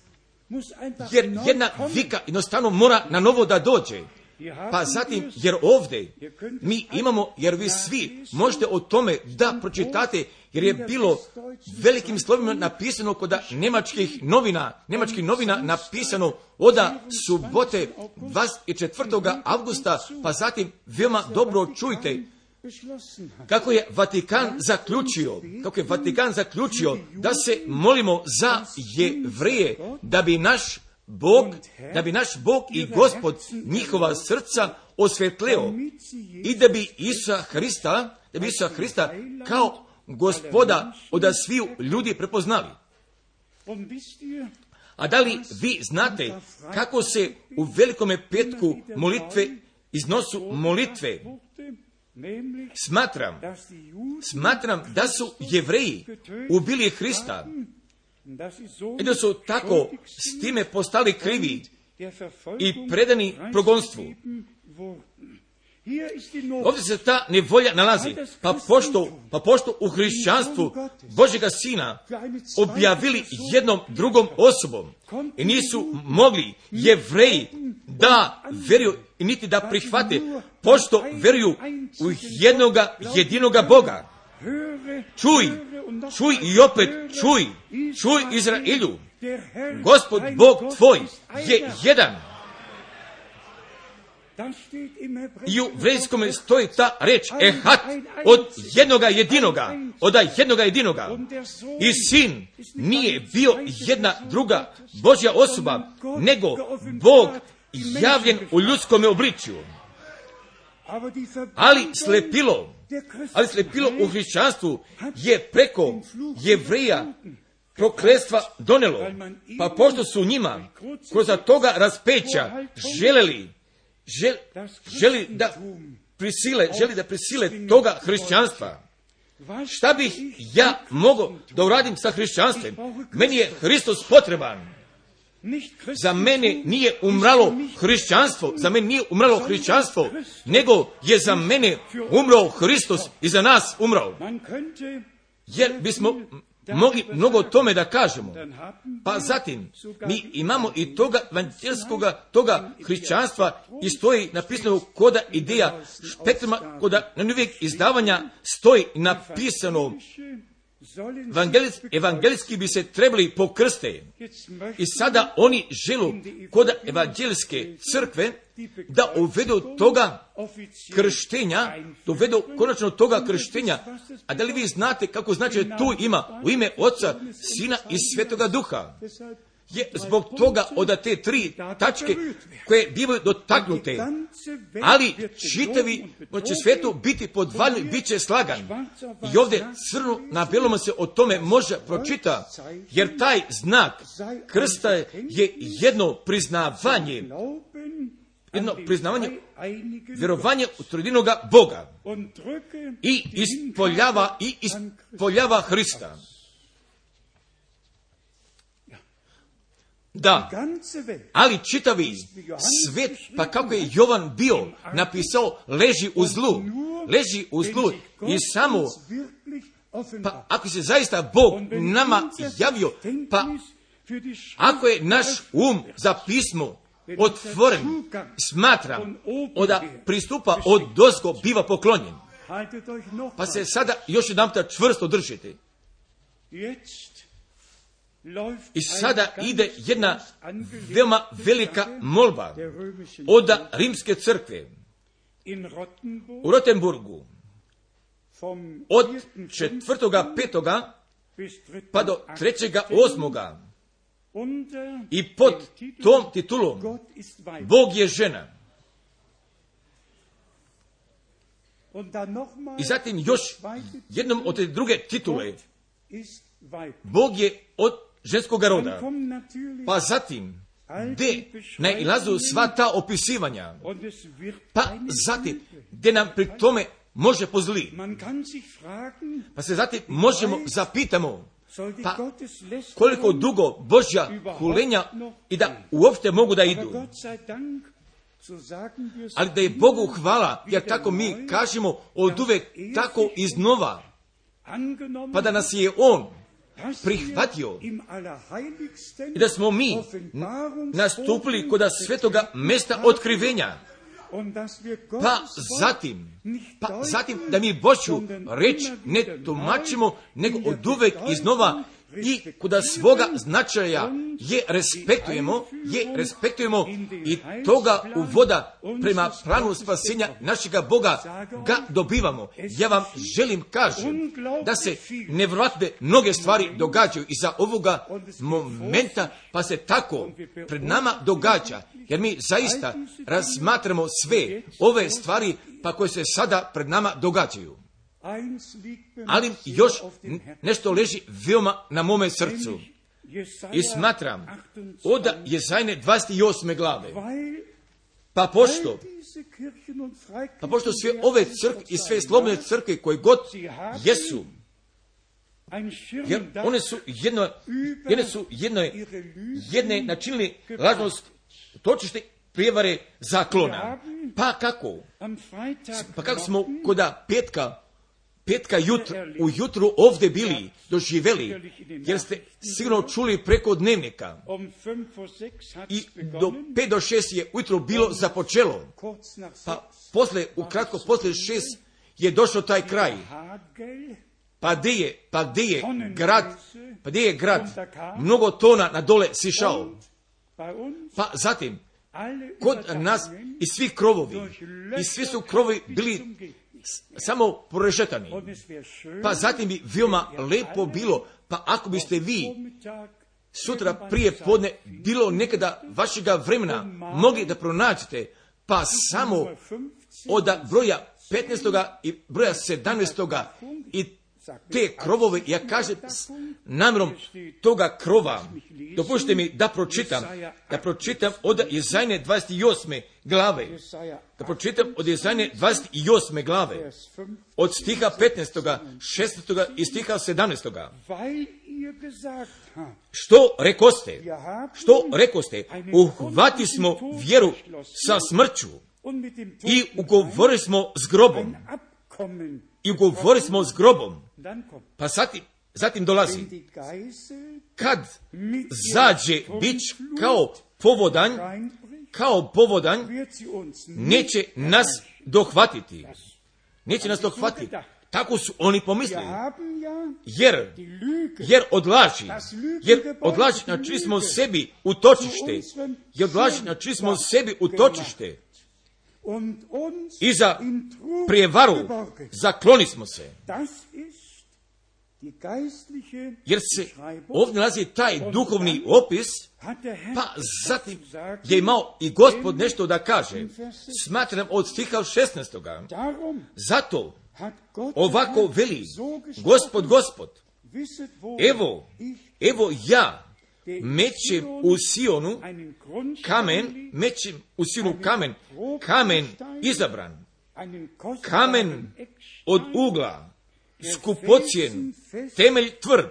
jer jedna vika jednostavno mora na novo da dođe. Pa zatim, jer ovdje mi imamo, jer vi svi možete o tome da pročitate, jer je bilo velikim slovima napisano kod njemačkih novina, njemačkih novina napisano oda subote dvadeset četvrtog avgusta, pa zatim veoma dobro čujte kako je Vatikan zaključio, kako je Vatikan zaključio da se molimo za Jevreje, da bi naš Bog, da bi naš Bog i Gospod njihova srca osvetleo i da bi Isusa Hrista, da bi Isusa Hrista kao Gospoda od sviju ljudi prepoznali. A da li vi znate kako se u velikome petku molitve, iznosu molitve, smatram, smatram da su Jevreji ubili Hrista i da su tako s time postali krivi i predani progonstvu. Ovdje se ta nevolja nalazi, pa pošto, pa pošto u hrišćanstvu Božjega Sina objavili jednom drugom osobom i nisu mogli Jevreji da vjeruju i niti da prihvate, pošto vjeruju u jednoga jedinoga Boga. Čuj, čuj i opet čuj, čuj Izraelju, Gospod Bog tvoj je jedan. I u hebrejskome stoji ta reč ehat, od jednoga jedinoga, od jednoga jedinoga. I sin nije bio jedna druga Božja osoba, nego Bog javljen u ljudskome obličju. Ali slepilo, ali slepilo u hrišćanstvu je preko Jevreja prokletstva donelo, pa pošto su njima kroz toga raspeća želeli, žel, želi da prisile, želi da prisile toga hrišćanstva. Šta bih ja mogao da uradim sa hrišćanstvom? Meni je Hristos potreban. Za mene nije umralo hrišćanstvo, za mene nije umralo hrišćanstvo, nego je za mene umrao Hristos i za nas umrao. Jer bismo mogli mnogo tome da kažemo. Pa zatim, mi imamo i toga evanđelskoga, toga hrišćanstva i stoji napisano koda ideja špektruma, koda na uvijek izdavanja stoji napisano evangelski bi se trebali pokrste. I sada oni želu kod evangeljske crkve da uvedu toga krštenja, da uvedu konačno toga krštenja. A da li vi znate kako znači tu ima u ime Oca, Sina i Svetoga Duha? Je zbog toga od te tri tačke koje bivaju dotaknute, ali čitavi će svetu biti podvaljeni, bit će slagan. I ovdje crno na belome se o tome može pročita, jer taj znak krsta je jedno priznavanje, jedno priznavanje, vjerovanje u trojedinoga Boga i ispoljava, i ispoljava Hrista. Da, ali čitavi svet, pa kako je Jovan bio napisao, leži u zlu, leži u zlu i samo, pa ako se zaista Bog nama javio, pa ako je naš um za pismo otvoren, smatram, da pristupa od dozgo biva poklonjen. Pa se sada još jedan puta čvrsto držite. I sada ide jedna veoma velika molba od Rimske crkve u Rotenburgu od četvrtoga petoga pa do trećega osmoga i pod tom titulom Bog je žena. I zatim još jednom od te druge titule Bog je od ženskog roda. Pa zatim, gdje nailazu sva ta opisivanja, pa zatim, gdje nam pri tome može pozli. Pa se zatim možemo zapitamo, pa koliko dugo Božja hulenja i da uopšte mogu da idu. Ali da je Bogu hvala, jer tako mi kažemo od uvek tako iznova, pa da nas je On prihvatio i da smo mi nastupili kod svetoga mjesta otkrivenja. Pa zatim, pa zatim da mi Božju reč ne tumačimo, nego oduvek iznova i kuda svoga značaja je respektujemo, je respektujemo i toga uvoda prema planu spasenja našega Boga ga dobivamo. Ja vam želim kažem da se nevjerojatne mnoge stvari događaju iza ovoga momenta, pa se tako pred nama događa, jer mi zaista razmatramo sve ove stvari pa koje se sada pred nama događaju. Ali još nešto leži veoma na mome srcu. I smatram od Jezajne dvadeset osme glave. Pa pošto, pa pošto sve ove crkve i sve slobodne crkve koje god jesu, jer one su jedno, jedne su jedno, jedne načinili lažnost točište prijevare zaklona. Pa kako? Pa kako smo koda petka petka jutra, ujutru ovdje bili, doživjeli, jer ste sigurno čuli preko dnevnika. I do pet do šest je ujutro bilo započelo. Pa posle, ukratko, posle šest je došao taj kraj. Pa gdje je, pa gdje je grad, pa gdje je grad, mnogo tona na dole sišao. Pa zatim, kod nas i svi krovovi, i svi su krovovi bili samo porešetani. Pa zatim bi veoma lepo bilo, pa ako biste vi sutra prije podne bilo nekada vašega vremena mogli da pronađete, pa samo od broja petnaestoga i broja sedamnaestoga i te krovove, ja kažem s namjerom toga krova, dopustite mi da pročitam, da pročitam od Jezajne dvadeset osme glave, da pročitam od Jezajne dvadeset osme glave, od stiha petnaestoga, šesnaestoga i stiha sedamnaestoga. Što rekoste? Što rekoste? Uhvati smo vjeru sa smrću i ugovori smo s grobom. I ugovori smo s grobom. Pa zatim, zatim dolazi. Kad zađe bić kao povodanj, kao povodanj, neće nas dohvatiti. Neće nas dohvatiti. Tako su oni pomislili. Jer, jer odlaži, jer odlaži, načili smo sebi utočište. Jer odlaži, načili smo sebi utočište. I za prijevaru zakloni smo se. Jer se ovdje nalazi taj duhovni opis, pa zatim je imao i Gospod nešto da kaže. Smatram od stiha šesnaestoga. Zato ovako veli Gospod, Gospod, evo, evo ja mećem u Sionu kamen, mećem u Sionu kamen, kamen izabran, kamen od ugla, skupocijen, temelj tvrd.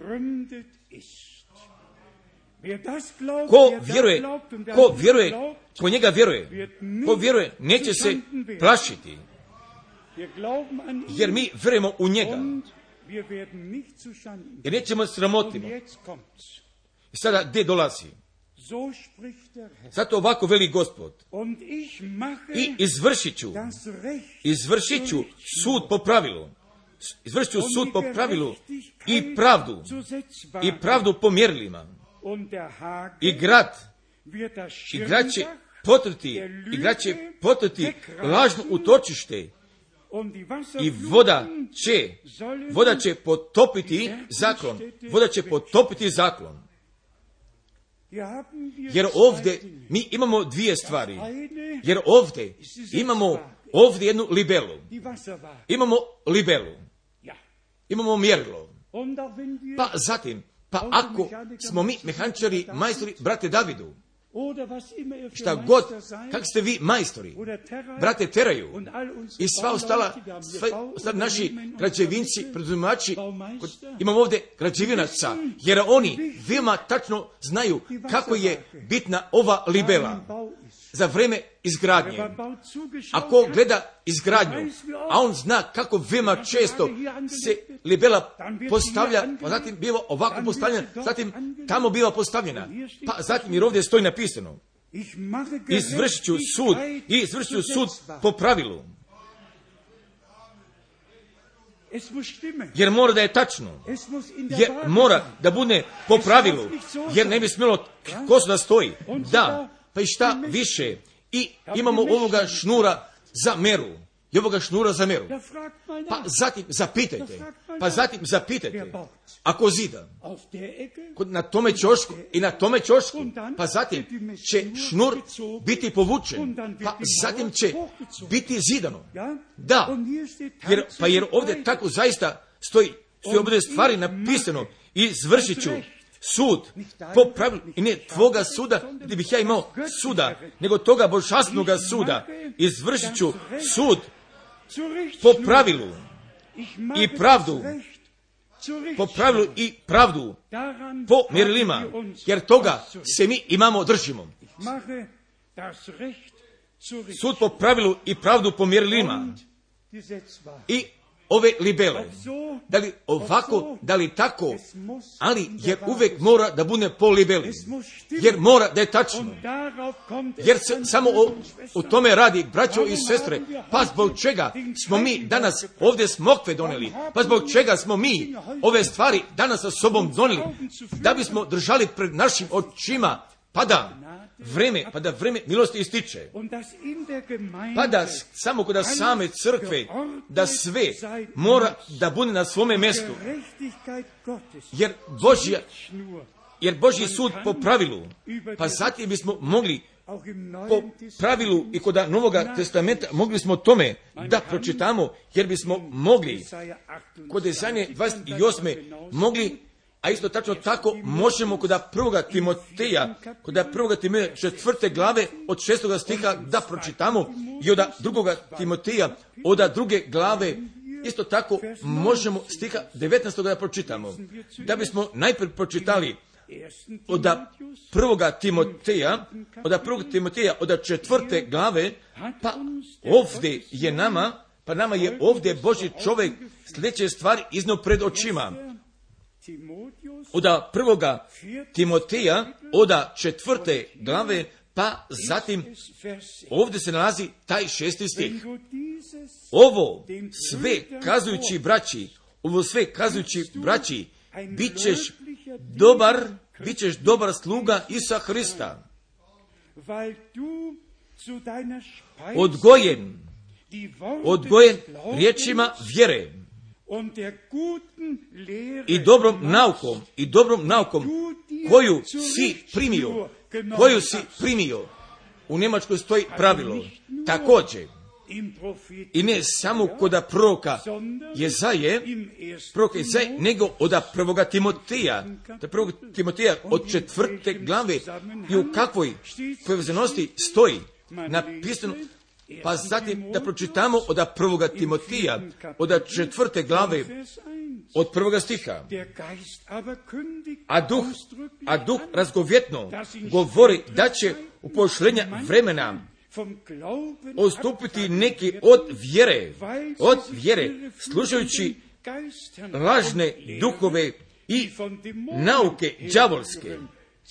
Ko vjeruje, ko vjeruje, ko njega vjeruje, ko vjeruje, neće se plašiti, jer mi vjerujemo u njega, jer nećemo sramotimo. I sada gdje dolazi? Zato ovako veli Gospod. I izvršit ću, izvršit ću sud po pravilu. Izvršit ću sud po pravilu i pravdu. I pravdu po mjerilima. I grad, i grad će potrti, i grad će potrti lažno utočište. I voda će, voda će potopiti zaklon. Voda će potopiti zaklon. Jer ovdje mi imamo dvije stvari. Jer ovdje imamo ovdje jednu libelu. Imamo libelu. Imamo mjerilo. Pa zatim, pa ako smo mi mehaničari, majstori, brate Davidu, šta god, kak ste vi majstori, brate teraju, i sva ostala, sve ostali naši građevinci, preduzimači, imamo ovdje građevinaca, jer oni veoma tačno znaju kako je bitna ova libela. za vreme izgradnje. Ako gleda izgradnju, a on zna kako veoma često se libela postavlja, pa zatim biva ovako postavljena, zatim tamo biva postavljena, pa zatim jer ovdje stoji napisano, izvršit ću sud i izvršit ću sud po pravilu. Jer mora da je tačno, jer mora da bude po pravilu, jer ne bi smjelo kosu da stoji. Da, pa i šta više, i imamo ovoga šnura za meru, i ovoga šnura za meru. Pa zatim zapitajte, pa zatim zapitajte, ako zida, na tome ćošku i na tome ćošku, pa zatim će šnur biti povučen, pa zatim će biti zidano. Da, jer, pa jer ovdje tako zaista stoji, stoji ovdje stvari napisano, izvršit ću sud po pravilu, i ne tvoga suda, gdje bih ja imao suda, nego toga božanstvenoga suda, izvršit ću sud po pravilu i pravdu, po pravilu i pravdu, po mjerilima, jer toga se mi imamo držimo. Sud po pravilu i pravdu po mjerilima i ove libele, da li ovako, da li tako, ali jer uvijek mora da bude po libeli, jer mora da je tačno, jer se samo o, o tome radi, braćo i sestre, pa zbog čega smo mi danas ovdje smokve donijeli, pa zbog čega smo mi ove stvari danas sa sobom donijeli, da bismo držali pred našim očima, pa da vreme, pa da vreme milosti ističe, pa da samo kod same crkve, da sve mora da bude na svome mjestu, jer Božja, jer Božji sud po pravilu, pa zatim bismo mogli po pravilu i kod Novoga testamenta mogli smo tome da pročitamo, jer bismo mogli kod Ezaije dvadeset osme mogli, a isto tačno tako možemo kod prvoga Timoteja, kod prvoga Timoteja četvrte glave od šestoga stiha da pročitamo i od drugoga Timoteja od druge glave isto tako možemo stiha devetnaestoga da pročitamo. Da bismo najprije pročitali od prvoga Timoteja, od prvog Timoteja od četvrte glave, pa ovdje je nama, pa nama je ovdje Božji čovjek sljedeće stvari iznio pred očima. Od prvoga Timoteja, od četvrte glave, pa zatim ovdje se nalazi taj šesti stih. Ovo sve kazujući braći, ovo sve kazujući braći, bit ćeš dobar, bit ćeš dobar sluga Isusa Hrista. Odgojen, odgojen riječima vjere, i dobrom naukom, i dobrom naukom koju si primio, koju si primio. U Njemačkoj stoji pravilo, također, i ne samo kod proroka Jezaje, proroka Jezaje, nego od prvoga Timoteja, da prvog Timoteja od četvrte glave, i u kakvoj povezanosti stoji napisano. Pa zatim da pročitamo od prvoga Timoteja, od četvrte glave, od prvoga stiha. A duh, a duh razgovjetno govori da će u pošlenja vremena odstupiti neki od vjere, od vjere, slušajući lažne duhove i nauke đavolske.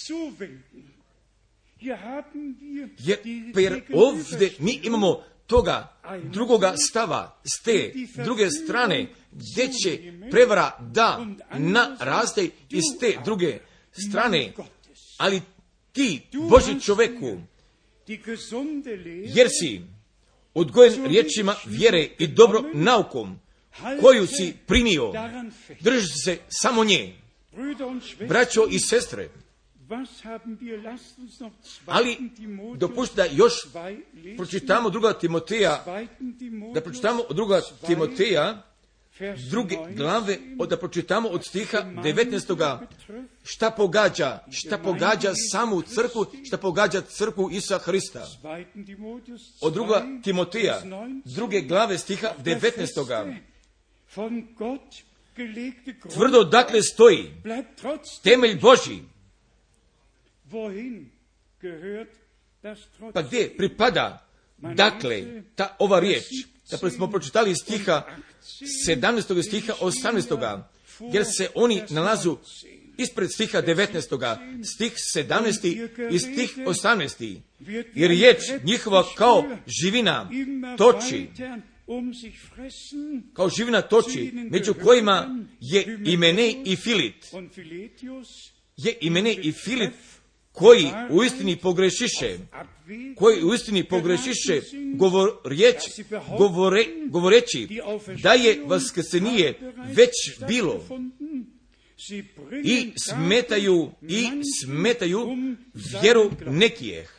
Jer, jer ovdje mi imamo toga drugoga stava, s te druge strane, gdje će prevara da naraste iz te druge strane, ali ti, Božji čoveku, jer si odgojen riječima vjere i dobrom naukom, koju si primio, drži se samo nje, braćo i sestre. Ali dopustite da još pročitamo druga Timoteja, da pročitamo od druga Timoteja, druge glave, da pročitamo od stiha devetnaestoga, šta pogađa, šta pogađa samu crkvu, šta pogađa crkvu Isusa Hrista. Od druga Timoteja, druge glave stiha devetnaestoga. Tvrdo dakle stoji temelj Božji. Pa gdje pripada, dakle, ta ova riječ? Dakle, smo pročitali iz stiha sedamnaestog stiha osamnaestog jer se oni nalazu ispred stiha devetnaestog stih sedamnaesti i stih osamnaesti Jer riječ njihova kao živina toči, kao živina toči, među kojima je Imenej i Filit. Je Imenej i Filit koji u istini pogrešiše, koji u istini pogrešiše govoreći, govore, govoreći da je vaskrsenije već bilo i smetaju, i smetaju vjeru nekijeh.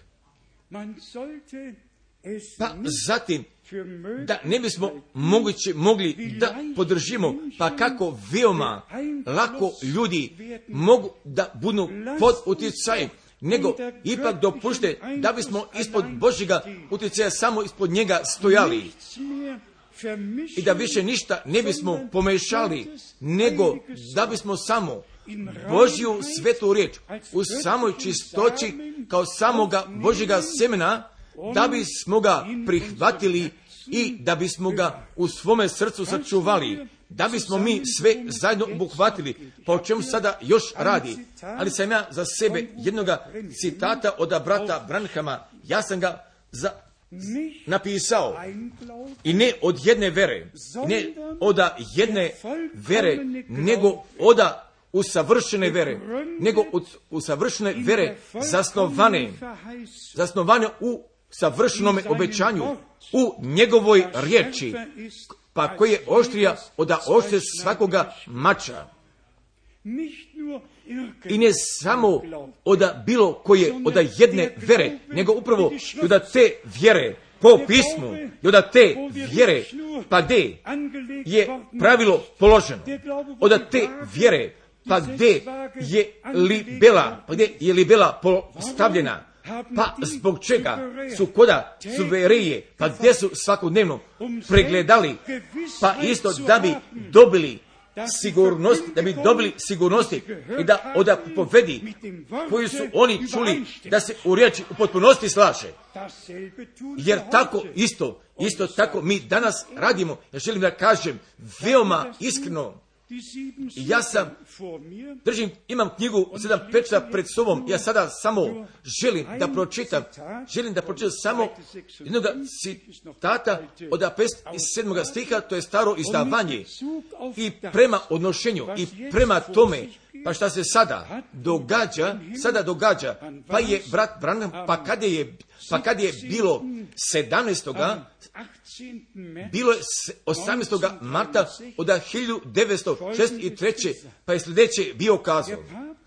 Pa zatim, da ne bismo moguće mogli da podržimo, pa kako veoma lako ljudi mogu da budu pod utjecajem, nego ipak dopušte da bismo ispod Božjega utjecaja samo ispod njega stojali i da više ništa ne bismo pomešali, nego da bismo samo Božju svetu riječ u samoj čistoći kao samoga Božjega semena, da bismo ga prihvatili i da bismo ga u svome srcu sačuvali, da bismo mi sve zajedno obuhvatili. Pa o čemu sada još radi? Ali sam ja za sebe jednoga citata od brata Branhama, ja sam ga za, napisao i ne od jedne vere, ne od jedne vere, nego od usavršene vere, nego od usavršene vere zasnovane, zasnovane u savršenom obećanju, u njegovoj riječi, pa koje je oštrija od oštre svakoga mača. I ne samo od bilo koje, od jedne vere, nego upravo od te vjere po pismu, i od te vjere, pa gdje je pravilo položeno, od te vjere, pa gdje je libela, pa gdje je libela postavljena, pa zbog čega su koda suverije, pa gdje su svakodnevno pregledali, pa isto da bi dobili sigurnost, da bi dobili sigurnosti i da od povedi koju su oni čuli da se u riječi u potpunosti slaže. Jer tako isto, isto tako mi danas radimo. Ja želim da kažem veoma iskreno, ja sam, držim, imam knjigu sedam pečata pred sobom, ja sada samo želim da pročitam, želim da pročitam samo jednog citata od pedeset sedmog stiha, to je staro izdavanje, i prema odnošenju, i prema tome, pa šta se sada događa, sada događa, pa je brat Branham, pa kada je, pa kada je bilo sedamnaestog bilo je osamnaestog marta od hiljadu devetsto šezdeset treće pa je sljedeće bio kazao.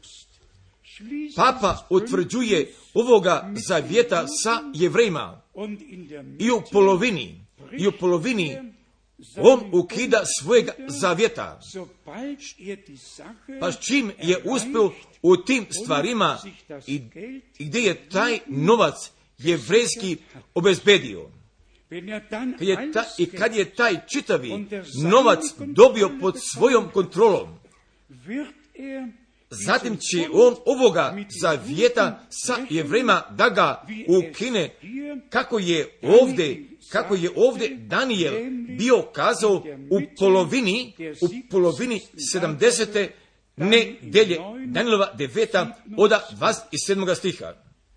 Papa utvrđuje ovoga zavjeta sa Jevrejima i u polovini, i u polovini on ukida svojega zavjeta. Pa s čim je uspio u tim stvarima i, i gdje je taj novac jevrejski obezbedio. Kad je ta, I kad je taj čitavi novac dobio pod svojom kontrolom, zatim će on ovoga zavjeta sa Jevrejima da ga ukine, kako je ovdje, kako je ovdje Danijel bio kazao u polovini, u polovini sedamdesete nedelje, Danijelova deveta od dvadeset sedmog stiha.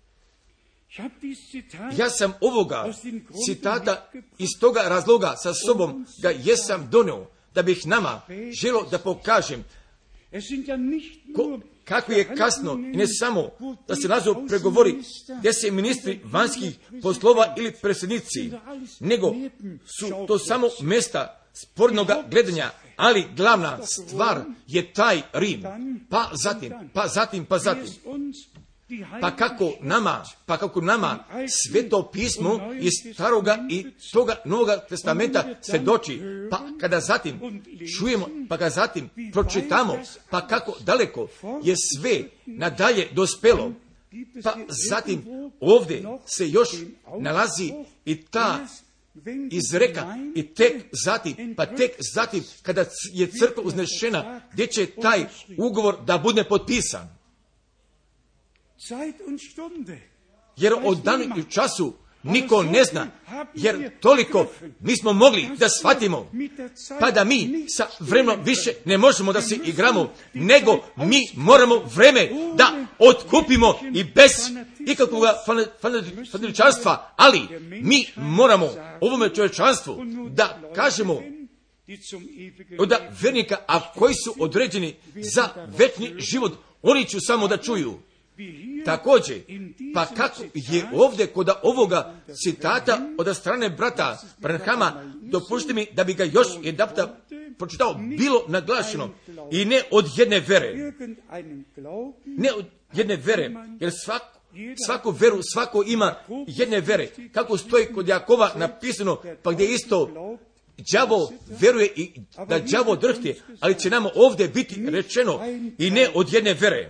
Ja sam ovoga citata iz toga razloga sa sobom ga jesam donio, da bih nama želio da pokažem ko, kako je kasno, i ne samo da se nazovu pregovori gdje se ministri vanjskih poslova ili predsjednici, nego su to samo mjesta spornog gledanja, ali glavna stvar je taj Rim, pa zatim, pa zatim, pa zatim. Pa kako nama, pa kako nama sveto pismo iz staroga i toga Novoga testamenta svjedoči, pa kada zatim čujemo, pa kada zatim pročitamo, pa kako daleko je sve nadalje dospelo, pa zatim ovdje se još nalazi i ta izreka, i tek zatim, pa tek zatim kada je crkva uznešena, gdje će taj ugovor da bude potpisan. jer od dana i času niko ne zna, jer toliko mi smo mogli da shvatimo, pa da mi sa vremenom više ne možemo da se igramo, nego mi moramo vreme da otkupimo i bez ikakvog fanatičarstva, ali mi moramo ovome čovječanstvu da kažemo od vernika, a koji su određeni za večni život, oni će samo da čuju. Također, pa kako je ovdje kod ovoga citata od strane brata Branhama, dopušti mi da bi ga još jedanputa pročitao, bilo naglašeno i ne od jedne vere. Ne od jedne vere, jer svako, svaku veru, svako ima jedne vere. Kako stoji kod Jakova napisano, pa gdje isto đavo veruje i da đavo drhti, ali će nam ovdje biti rečeno i ne od jedne vere,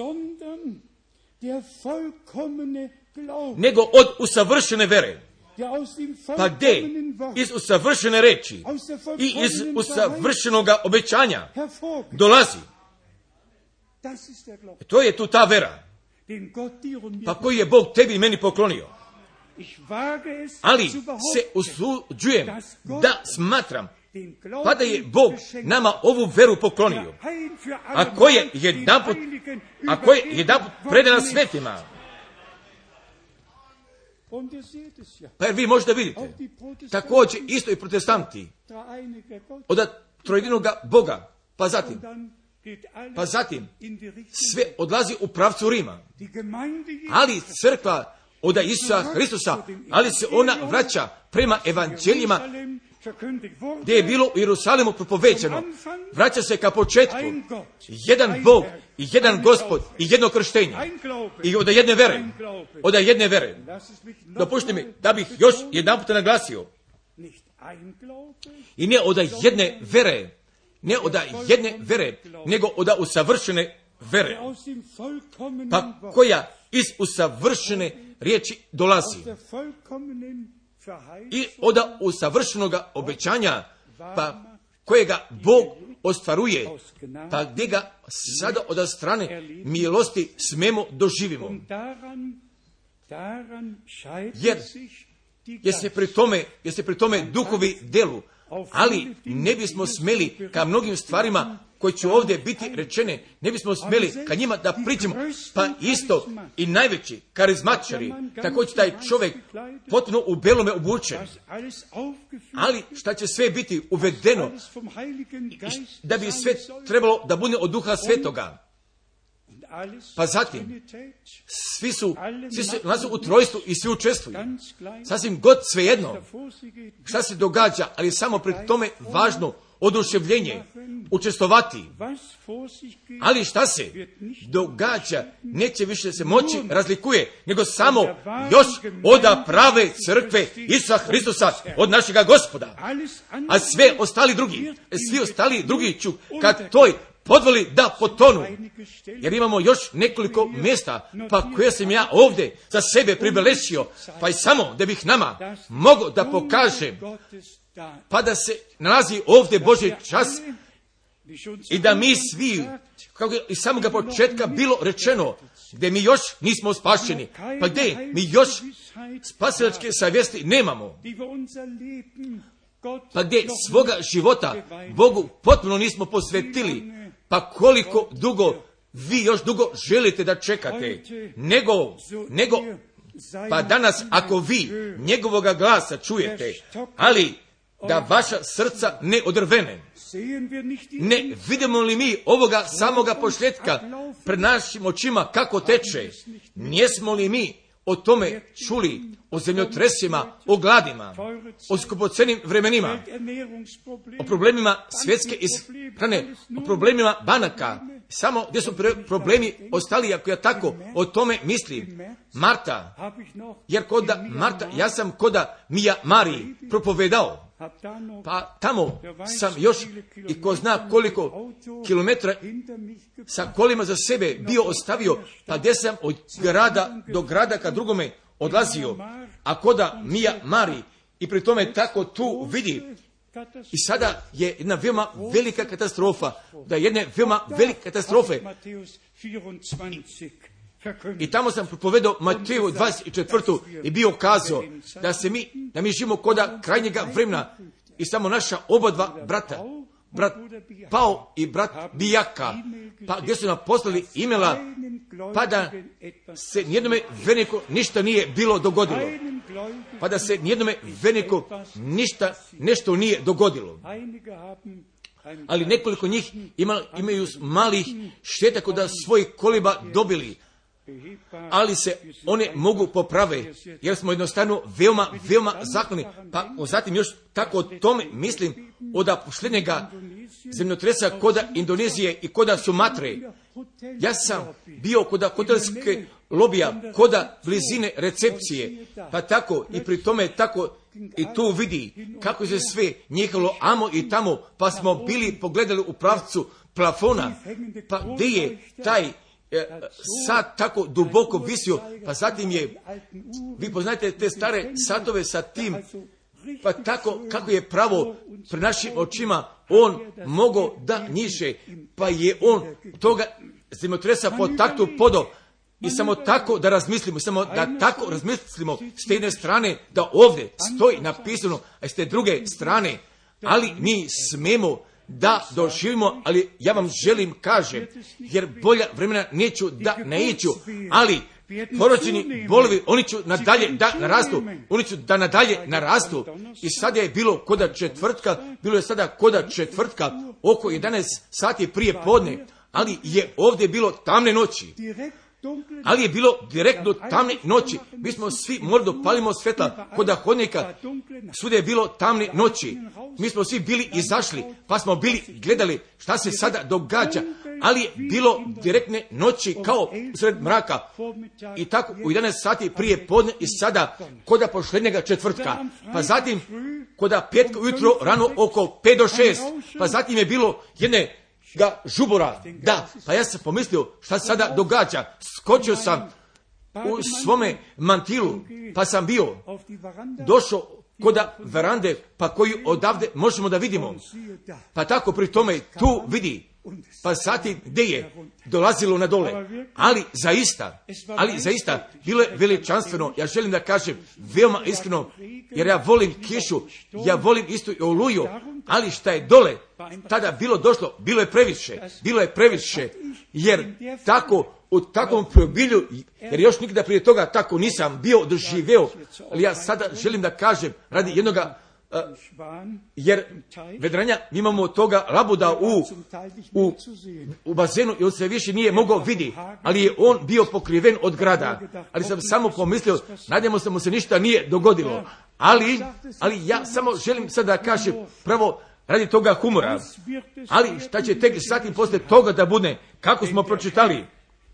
nego od usavršene vere. Pa gdje? Iz usavršene reči i iz usavršenog obećanja dolazi. To je tu ta vera, pa koji je Bog tebi i meni poklonio. Ali se usuđujem da smatram, pa da je Bog nama ovu veru poklonio, a ko je jedanput, a ko je jedanput predana svetima. Pa jer vi možete vidite, također isto i protestanti, od trojedinog Boga, pa zatim, pa zatim, sve odlazi u pravcu Rima, ali crkva od Isusa Hristusa, ali se ona vraća prema evanđeljima, gdje je bilo u Jerusalimu propovećeno, vraća se ka početku, jedan Bog i jedan Gospod i jedno krštenje i od jedne vere, od jedne vere. Dopušti mi da bih još jedan puta naglasio, i ne od jedne vere, ne od jedne vere, nego od usavršene vere, pa koja iz usavršene riječi dolazi i od usavršenog obećanja, pa kojega Bog ostvaruje, pa gdje ga sada od strane milosti smemo doživimo. Jer, jer se pri tome, jer se pri tome duhovi delu, ali ne bismo smeli ka mnogim stvarima koji će ovdje biti rečene, ne bismo smeli ka njima da priđemo, pa isto i najveći karizmatičari, također taj čovjek potpuno u belome obučen, ali šta će sve biti uvedeno, da bi sve trebalo da bude od Duha Svetoga. Pa zatim, svi su, svi su nas u trojstvu i svi učestvuju. Sasvim god svejedno šta se događa, ali samo pred tome važno oduševljenje, učestvovati. Ali šta se događa, neće više se moći razlikuje, nego samo još od prave crkve Isusa Hristusa, od našega Gospoda. A sve ostali drugi, svi ostali drugi ću, kad toj podvoli da potonu. Jer imamo još nekoliko mjesta, pa koje sam ja ovdje za sebe pribelešio, pa i samo da bih nama mogao da pokažem, pa da se nalazi ovdje Božji čas i da mi svi, kako je iz samoga početka bilo rečeno, gdje mi još nismo spašeni, pa gdje mi još spasilačke savjesti nemamo, pa gdje svoga života Bogu potpuno nismo posvetili, pa koliko dugo vi još dugo želite da čekate, nego, nego, pa danas ako vi njegovoga glasa čujete, ali da vaša srca ne odrvene, ne vidimo li mi ovoga samoga početka pred našim očima kako teče, nijesmo li mi o tome čuli, o zemljotresima, o gladima, o skupocenim vremenima, o problemima svjetske ishrane, o problemima banaka, samo gdje su problemi ostali, ako ja tako o tome mislim. Marta, jer koda Marta, ja sam koda Mija Mariji propovedao, pa tamo sam još i ko zna koliko kilometra sa kolima za sebe bio ostavio, pa gdje sam od grada do grada ka drugome odlazio, a koda Mija Mariji i pri tome tako tu vidi. I sada je jedna veoma velika katastrofa, da jedne veoma velike katastrofe. I tamo sam propovedao Mateju dvadeset četvrtu i bio kazao da se mi, da mi živimo koda krajnjega vremena i samo naša oba dva brata, brat Pao i brat Bijaka, pa gdje su nam poslali imela, pa da se nijednome verniku ništa nije bilo dogodilo. Pa da se nijednome verniku ništa, nešto nije dogodilo. Ali nekoliko njih ima, imaju malih šteta kod svojih koliba dobili, ali se one mogu poprave, jer smo jednostavno veoma, veoma zakloni. Pa zatim još tako o tome mislim od posljednjega zemljotresa koda Indonezije i koda Sumatre. Ja sam bio koda hotelske lobija, koda blizine recepcije, pa tako i pri tome tako i tu vidi kako se sve njihalo amo i tamo, pa smo bili pogledali u pravcu plafona, pa gdje je taj sad tako duboko visio, pa zatim je, vi poznajete te stare satove sa tim, pa tako kako je pravo pred našim očima on mogao da njiše, pa je on toga zemljotresa po taktu podo. I samo tako da razmislimo, samo da tako razmislimo s te jedne strane da ovdje stoji napisano, a s te druge strane, ali mi smemo da doživimo, ali ja vam želim kažem, jer bolja vremena neću da naiću, ali poročeni bolovi, oni ću nadalje da narastu, oni ću da nadalje narastu. I sada je bilo koda četvrtka, bilo je sada koda četvrtka, oko jedanaest sati prije podne, ali je ovdje bilo tamne noći. Ali je bilo direktno tamne noći. Mi smo svi morali da palimo svetla koda hodnika. Svuda je bilo tamne noći. Mi smo svi bili izašli, pa smo bili gledali šta se sada događa. Ali je bilo direktne noći kao sred mraka. I tako u jedanaest sati prije podne i sada koda posljednjega četvrtka. Pa zatim koda petka ujutro rano oko pet do šest. Pa zatim je bilo jedne ga žubora, da, pa ja sam pomislio šta se sada događa, skočio sam u svome mantilu, pa sam bio došao koda verande, pa koju odavde možemo da vidimo, pa tako pri tome tu vidi, pa zatim gdje je dolazilo na dole, ali zaista, ali zaista, bilo je veličanstveno, ja želim da kažem, veoma iskreno, jer ja volim kišu, ja volim isto i oluju, ali šta je dole, tada bilo došlo, bilo je previše, bilo je previše, jer tako, u takvom preobilju, jer još nikada prije toga tako nisam bio doživeo, ali ja sada želim da kažem, radi jednoga, uh, jer vedranja imamo toga labuda u, u, u bazenu i on se više nije mogao vidjeti, ali je on bio pokriven od grada, ali sam samo pomislio, nadamo se mu se ništa nije dogodilo, ali, ali ja samo želim sada da kažem, pravo, radi toga humora, ali šta će tek zatim poslije toga da bude, kako smo pročitali,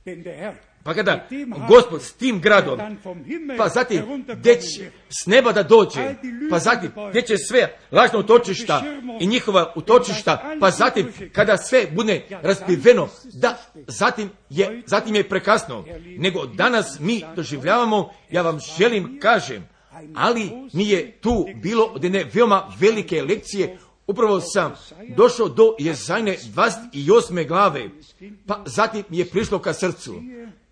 pa kada Gospod s tim gradom, pa zatim gdje će s neba da dođe, pa zatim gdje će sve lažna utočišta i njihova utočišta, pa zatim kada sve bude raspiveno, da zatim je, zatim je prekasno, nego danas mi doživljavamo, ja vam želim kažem, ali nije tu bilo od jedne veoma velike lekcije. Upravo sam došao do Jezajne dvadeset osme glave, pa zatim je prišlo ka srcu.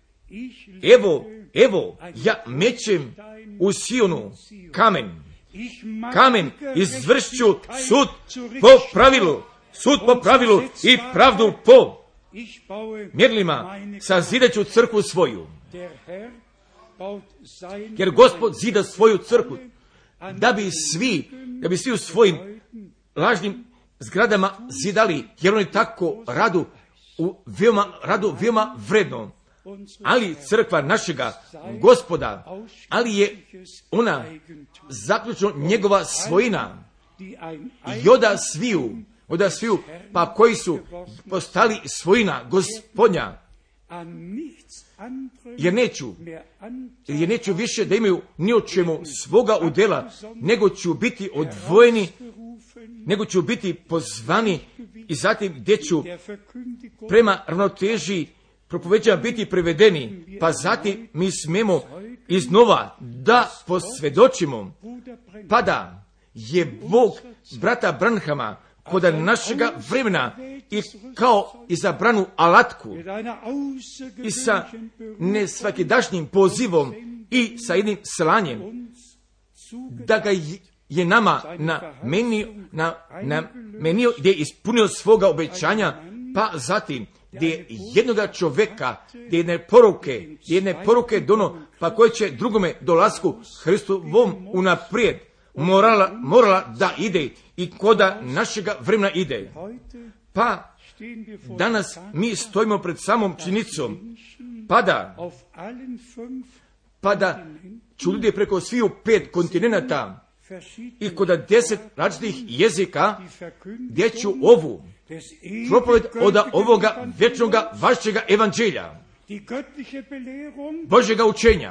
Evo, evo, ja mećem u Sionu kamen. Kamen izvršću sud po pravilu, sud po pravilu i pravdu po mjerilima. Sazidaću crkvu svoju. Jer Gospod zida svoju crkvu, da bi svi, da bi svi u svojim lažnim zgradama zidali, jer oni tako radu, u veoma, radu veoma vredno. Ali crkva našega Gospoda, ali je ona zaključno njegova svojina. I oda sviju, oda sviju, pa koji su postali svojina Gospodnja. Jer neću, jer neću više da imaju ni o čemu svoga udjela, nego ću biti odvojeni, nego ću biti pozvani i zatim gdje ću prema ravnoteži propoveđanja biti prevedeni, pa zatim mi smemo iznova da posvjedočimo, pa da je Bog brata Branhama koda našega vremena i kao izabranu alatku i sa nesvakidašnjim pozivom i sa jednim slanjem, da ga je nama namenio, na, namenio gdje je ispunio svoga obećanja, pa zatim gdje je jednoga čovjeka, gdje jedne poruke, gdje jedne poruke dono, pa koje će drugome dolasku Hristovom unaprijed morala, morala da ide i koda našega vremena ide. Pa danas mi stojimo pred samom činjenicom, pa da, pa da ću ljudi preko sviju pet kontinenata i kod deset različitih jezika, gdje ću ovu propoved od ovoga vječnoga vašega evanđelja, Božjega učenja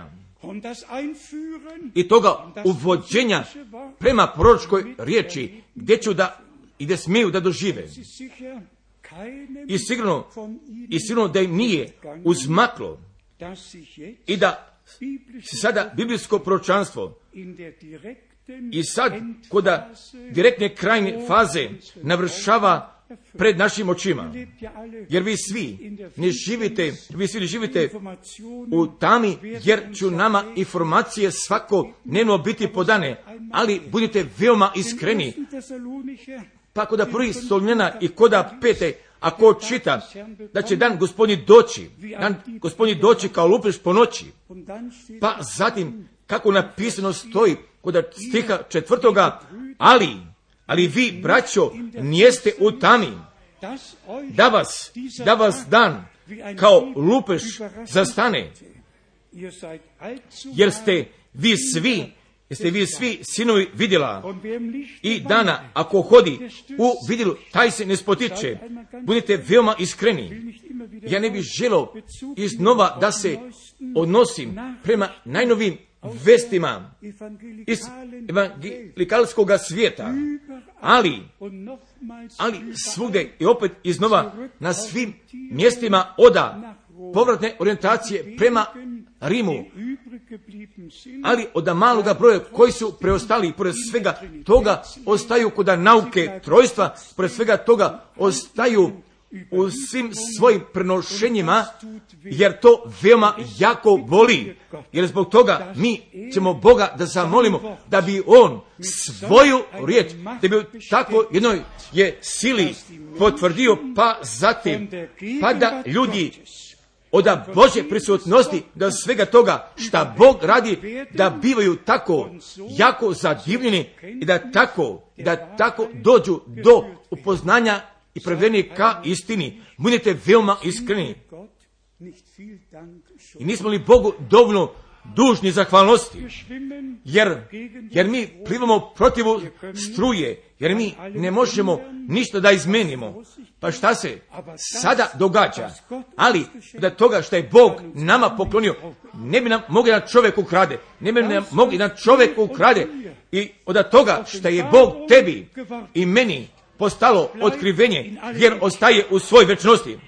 i toga uvođenja prema proročkoj riječi, gdje ću da i gdje smiju da dožive. I sigurno, i sigurno da im nije uzmaklo i da se sada biblijsko proročanstvo i sad koda direktne krajne faze navršava pred našim očima. Jer vi svi ne živite, vi svi ne živite u tami, jer ću nama informacije svakodnevno biti podane, ali budite veoma iskreni. Pa koda prvi Solunjana i koda pete, ako čita da će dan Gospodnji doći, dan Gospodnji doći kao lupež po noći, pa zatim kako napisano stoji kod stiha četvrtoga, ali, ali vi, braćo, nijeste u tami, da vas, da vas dan kao lupež zastane, jer ste vi svi, jeste vi svi sinovi vidjela i dana, ako hodi u vidilu, taj se ne spotiče. Budite veoma iskreni. Ja ne bih želio iznova da se odnosim prema najnovim vestima iz evangelikalskog svijeta, ali, ali svugdje i opet iznova na svim mjestima oda povratne orijentacije prema Rimu, ali od maloga broja koji su preostali, pored svega toga ostaju kod nauke trojstva, pored svega toga ostaju u svim svojim prenošenjima, jer to veoma jako boli. Jer zbog toga mi ćemo Boga da zamolimo da bi On svoju riječ, da bi tako jednoj je sili potvrdio, pa zatim, pa da ljudi od Božje prisutnosti, da svega toga šta Bog radi, da bivaju tako jako zadivljeni i da tako, da tako dođu do upoznanja i prevedeni ka istini. Budite veoma iskreni. I nismo li Bogu dovoljno dužni zahvalnosti? Jer, jer mi plivamo protiv struje, jer mi ne možemo ništa da izmenimo. Pa šta se sada događa? Ali da toga što je Bog nama poklonio, ne bi nam mogli da čovjek ukrade. Ne bi nam mogli da čovjek ukrade. I od toga što je Bog tebi i meni postalo otkrivenje, jer ostaje u svoj večnosti.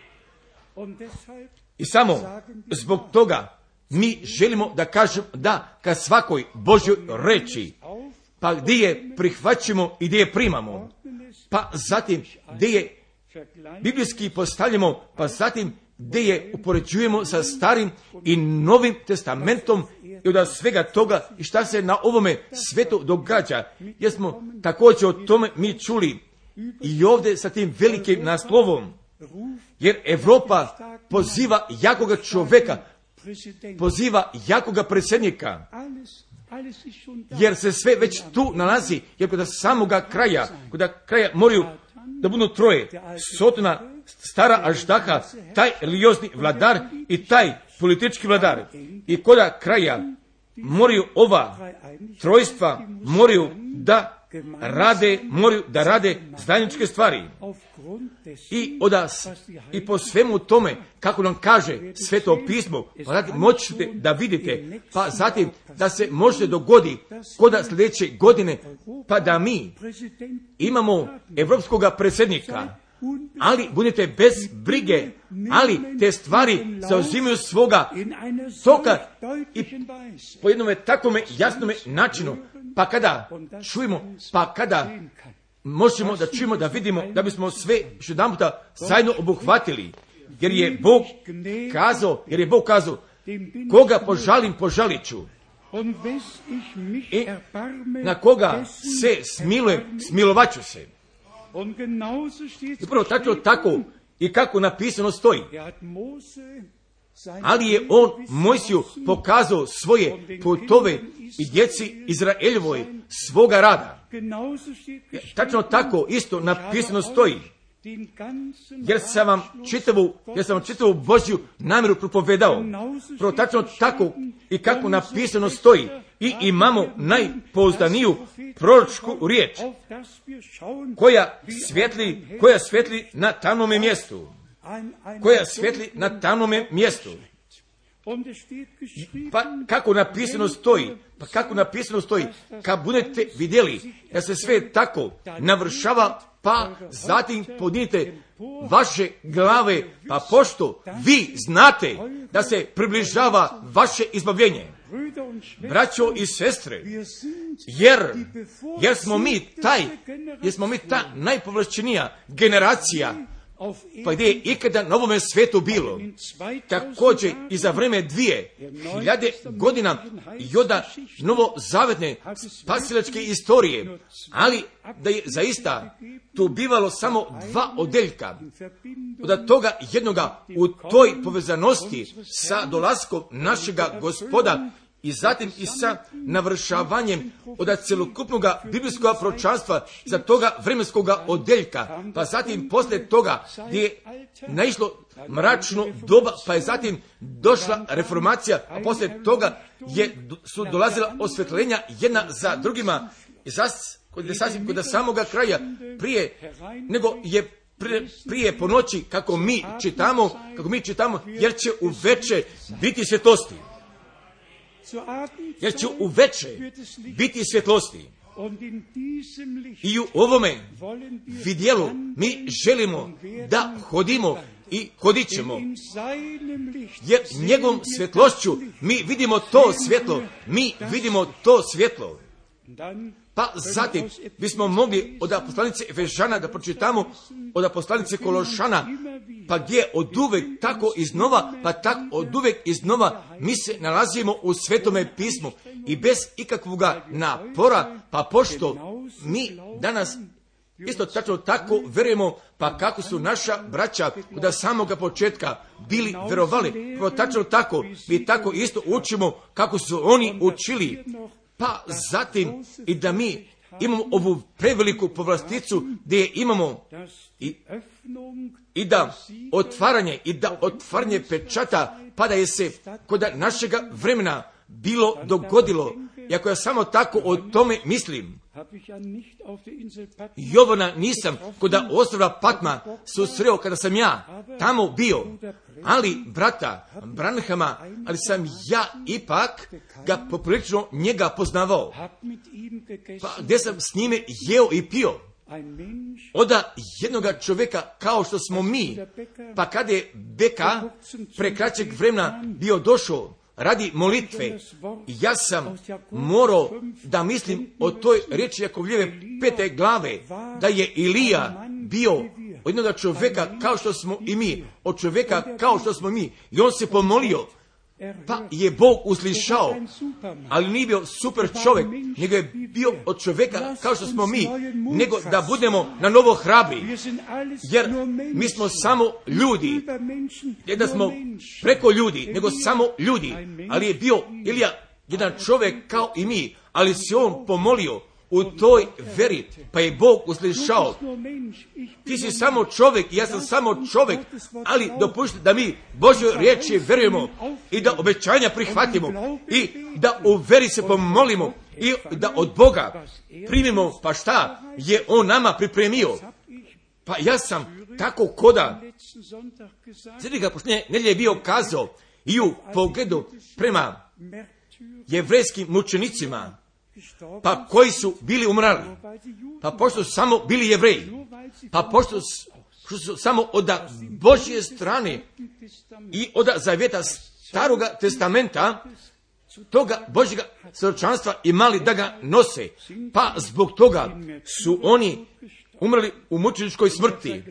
I samo zbog toga mi želimo da kažemo da ka svakoj Božjoj reči, pa gdje je prihvaćamo i gdje je primamo, pa zatim gdje je biblijski postavljamo, pa zatim gdje je upoređujemo sa Starim i Novim testamentom i od svega toga i šta se na ovome svetu događa. Jer smo također o tome mi čuli i ovdje sa tim velikim naslovom, jer Evropa poziva jakoga čovjeka, poziva jakoga predsjednika, jer se sve već tu nalazi, jer kod samoga kraja, kod kraja moraju da budu troje, Sotona, stara Aždaha, taj religiozni vladar i taj politički vladar. I kod kraja moraju ova trojstva, moraju da rade, moraju da rade zajedničke stvari. I, odas, I po svemu tome, kako nam kaže Sveto pismo, pa zatim možete da vidite, pa zatim da se može dogodi kod sljedeće godine, pa da mi imamo evropskog predsjednika, ali budete bez brige, ali te stvari zauzimaju svoga toka i po jednome takvome jasnome načinu, pa kada čujemo, pa kada možemo da čujemo, da vidimo, da bismo sve još jedan puta zajedno obuhvatili. Jer je Bog kazao, jer je Bog kazao, koga požalim, požalit ću. I na koga se smilujem, smilovat ću se. I prvo tako, tako i kako napisano stoji. Ali je on Mojsiju pokazao svoje putove i djeci Izraeljevoj svoga rada. Tačno tako isto napisano stoji. Jer sam vam čitavu, jer sam vam čitavu Božju namjeru propovedao. Prvo tačno tako i kako napisano stoji. I imamo najpouzdaniju proročku riječ koja svjetli, koja svjetli na tamnome mjestu. Koja svjetli na tamnome mjestu. Pa kako napisano stoji, pa kako napisano stoji, kad budete vidjeli da se sve tako navršava, pa zatim podignite vaše glave, pa pošto vi znate da se približava vaše izbavljenje. Braćo i sestre, jer, jer smo mi taj, jer smo mi ta najpovlašćenija generacija, pa gdje je ikada na ovome svijetu bilo. Također i za vreme dvije hiljade godina joda novozavetne spasilačke istorije, ali da je zaista tu bivalo samo dva odeljka. Od toga jednoga u toj povezanosti sa dolaskom našega Gospoda i zatim i sa navršavanjem od celokupnog biblijskog proročanstva za toga vremenskog odeljka, pa zatim poslije toga gdje je naišlo mračno doba, pa je zatim došla reformacija, a poslije toga je, su dolazila osvjetljenja jedna za drugima, i kod, kod samoga kraja, prije nego je prije, prije po noći, kako mi čitamo, kako mi čitamo, jer će u veče biti svjetlosti. Jer će u veče biti svjetlosti. I u ovome vidjelu mi želimo da hodimo i hodit ćemo. Jer njegovom svjetlošću mi vidimo to svjetlo, mi vidimo to svjetlo. Pa zatim bismo mogli od poslanice Efežana da pročitamo od poslanice Kološana, pa gdje od uvek tako iznova, pa tako od uvek iznova mi se nalazimo u Svetome pismu i bez ikakvog napora, pa pošto mi danas isto tačno tako verujemo, pa kako su naša braća od samoga početka bili verovali, pa tačno tako mi tako isto učimo kako su oni učili. Pa zatim i da mi imamo ovu preveliku povlasticu gdje imamo i, i da otvaranje i da otvaranje pečata pa da je se kod našega vremena bilo dogodilo. I ako ja samo tako o tome mislim, Jovana nisam kod ostrva Patma susreo kada sam ja tamo bio, ali brata Branhama, ali sam ja ipak ga poprilično njega poznavao, pa gdje sam s njime jeo i pio. Oda jednoga čovjeka kao što smo mi, pa kada je Beka prekraćeg vremena bio došao radi molitve, ja sam morao da mislim o toj riječi Jakovljeve pete glave, da je Ilija bio od jednoga čovjeka kao što smo i mi, od čovjeka kao što smo mi, i on se pomolio, pa je Bog uslišao, ali nije bio super čovjek, nego je bio od čovjeka kao što smo mi, nego da budemo na novo hrabri, jer mi smo samo ljudi, ne da smo preko ljudi, nego samo ljudi, ali je bio Ilija jedan čovjek kao i mi, ali se on pomolio u toj veri, pa je Bog uslišao. Ti si samo čovjek, ja sam samo čovjek, ali dopušti da mi Božjoj riječi verujemo i da obećanja prihvatimo i da u veri se pomolimo i da od Boga primimo, pa šta je On nama pripremio. Pa ja sam tako koda sljedećega posljednje nedjelje bio kazao i u pogledu prema jevrejskim mučenicima, pa koji su bili umrali, pa pošto su samo bili Jevreji, pa pošto su samo od Božje strane i od zavjeta Staroga testamenta toga Božjega svjedočanstva imali da ga nose. Pa zbog toga su oni umrli u mučeničkoj smrti.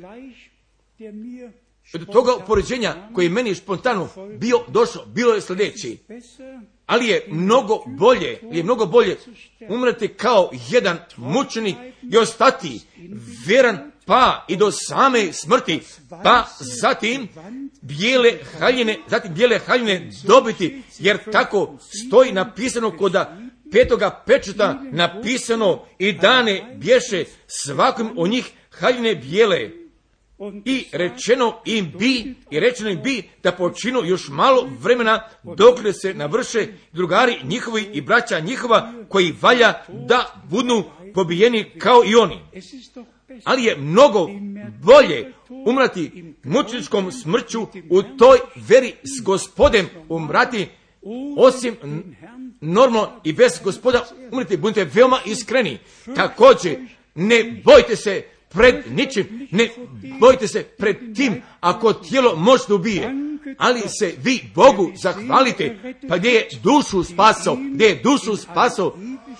Od toga upoređenja koji je meni spontano bio došao, bilo je sljedeći. Ali je mnogo bolje, je mnogo bolje umreti kao jedan mučenik i ostati vjeran pa i do same smrti, pa zatim bijele haljine, zatim bijele haljine dobiti, jer tako stoji napisano koda petoga pečeta napisano i dane bješe svakom od njih haljine bijele. I rečeno im bi, i rečeno im bi da počinu još malo vremena dok se navrše drugari njihovi i braća njihova koji valja da budu pobijeni kao i oni. Ali je mnogo bolje umrati mučeničkom smrću u toj veri s Gospodem umrati, osim normalno i bez Gospoda umreti. Budite veoma iskreni. Također ne bojte se pred ničim, ne bojte se pred tim ako tijelo može da ubije, ali se vi Bogu zahvalite, pa gdje je dušu spasao, gdje je dušu spasao,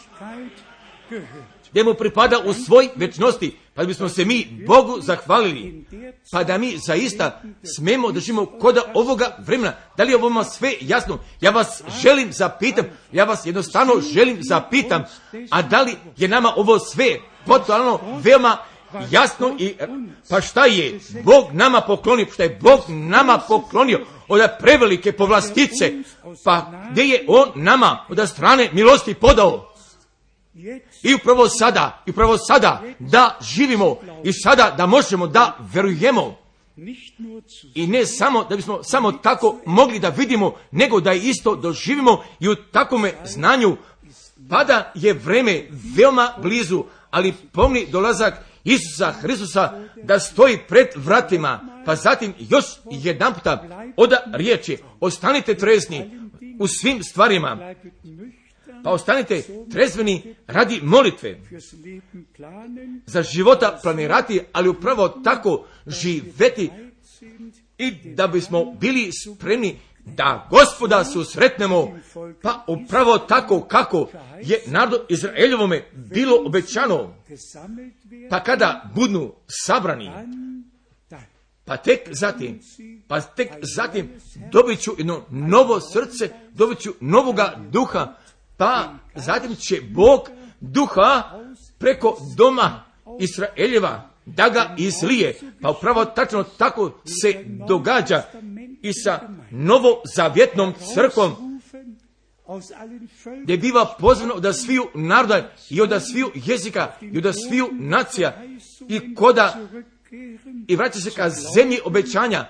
gdje mu pripada u svoj večnosti, pa da bismo se mi Bogu zahvalili, pa da mi zaista smemo da živimo koda ovoga vremena. Da li je ovo sve jasno? Ja vas želim zapitam, ja vas jednostavno želim zapitam, a da li je nama ovo sve potpuno veoma jasno i pa šta je Bog nama poklonio, šta je Bog nama poklonio od prevelike povlastice, pa gdje je On nama od strane milosti podao. I upravo sada, i upravo sada da živimo i sada da možemo da verujemo. I ne samo da bismo samo tako mogli da vidimo, nego da isto doživimo i u takvome znanju, pa da je vreme veoma blizu, ali pomni dolazak Isusa Hristusa da stoji pred vratima, pa zatim još jedan puta oda riječi, ostanite trezni u svim stvarima, pa ostanite trezveni radi molitve, za života planirati, ali upravo tako živeti i da bismo bili spremni da Gospoda susretnemo, pa upravo tako kako je narodu Izraeljevome bilo obećano, pa kada budu sabrani, pa tek zatim, pa tek zatim dobit ću jedno novo srce, dobit ću novoga duha, pa zatim će Bog duha preko doma Izraeljeva da ga izlije, pa upravo tačno tako se događa i sa novozavjetnom crkvom, gdje biva pozvano od sviju naroda i od sviju jezika i od sviju nacija i koda i vraća se ka zemlji obećanja,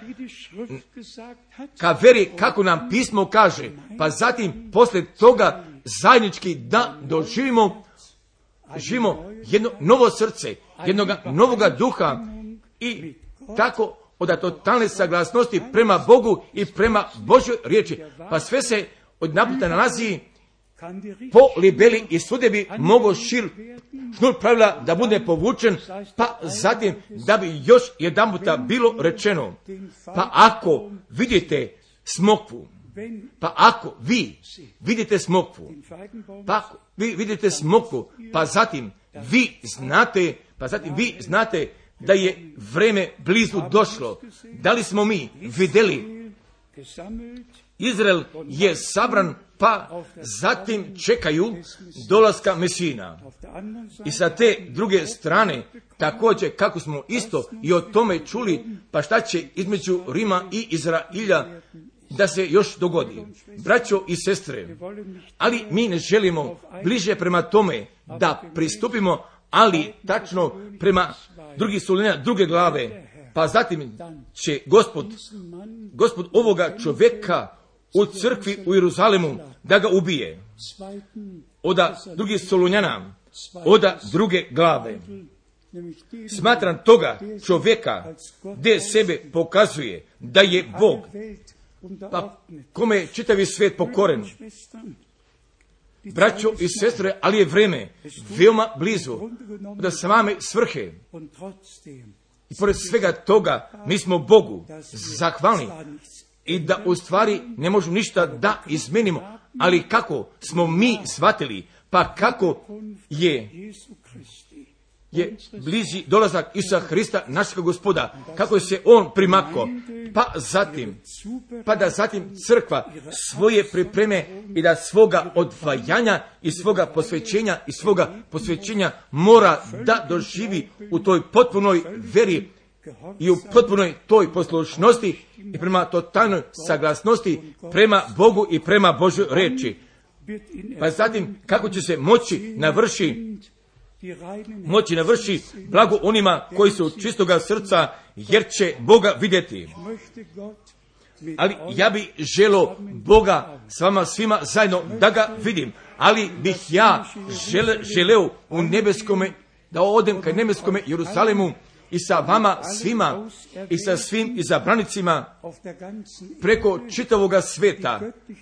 ka veri kako nam pismo kaže, pa zatim posle toga zajednički da doživimo živimo jedno novo srce, jednog novoga duha i tako od totalne saglasnosti prema Bogu i prema Božoj riječi, pa sve se od naputa nalazi po libeli i svude bi mogo šir šnur pravila da bude povučen, pa zatim da bi još jedan puta bilo rečeno, pa ako vidite smokvu, pa ako vi vidite smokvu, pa ako vi vidite smokvu, pa zatim vi znate, pa zatim vi znate da je vreme blizu došlo. Da li smo mi vidjeli? Izrael je sabran, pa zatim čekaju dolaska Mesina. I sa te druge strane, također kako smo isto i o tome čuli, pa šta će između Rima i Izrailja da se još dogodi. Braćo i sestre, ali mi ne želimo bliže prema tome da pristupimo, ali tačno prema drugih Solunjana, druge glave, pa zatim će Gospod, Gospod ovoga čovjeka u crkvi u Jeruzalemu da ga ubije. Oda drugih Solunjana, oda druge glave. Smatram toga čovjeka gdje sebe pokazuje da je Bog, pa kome je čitavi svijet pokoren. Braćo i sestre, ali je vreme veoma blizu da same svrhe. I pored svega toga mi smo Bogu zahvalni i da u stvari ne možemo ništa da izmenimo, Ali kako smo mi shvatili, pa kako je je bliži dolazak Isusa Hrista, našeg Gospoda, kako se on primakao, pa zatim, pa da zatim crkva svoje pripreme i da svoga odvajanja i svoga posvećenja i svoga posvećenja mora da doživi u toj potpunoj veri i u potpunoj toj poslušnosti i prema totalnoj saglasnosti prema Bogu i prema Božoj reči. Pa zatim kako će se moći navrši moći navrši blago onima koji su čistoga srca, jer će Boga vidjeti. Ali ja bih želio Boga s vama svima zajedno da ga vidim, ali bih ja žele, želeo u nebeskome, da odem ka nebeskome Jerusalemu i sa vama svima i sa svim izabranicima preko čitavoga sveta,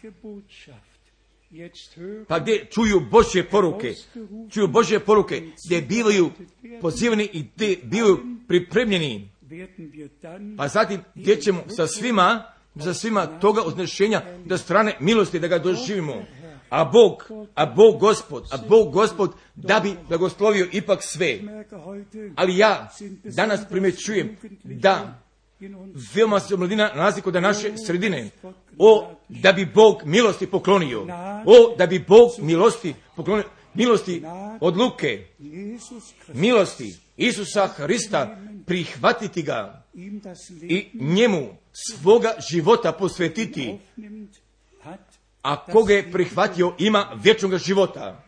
pa gdje čuju Božje poruke, čuju Božje poruke, gdje bivaju pozivani i gdje bivaju pripremljeni, pa zatim gdje ćemo sa svima, sa svima toga uznešenja do strane milosti da ga doživimo. A Bog, a Bog Gospod, a Bog Gospod da bi blagoslovio ipak sve. Ali ja danas primjećujem da veoma se mladina nalazi kod naše sredine. O, da bi Bog milosti poklonio. O, da bi Bog milosti poklonio. Milosti od Luke. Milosti Isusa Hrista, prihvatiti ga i njemu svoga života posvetiti. A koga je prihvatio ima vječnog života.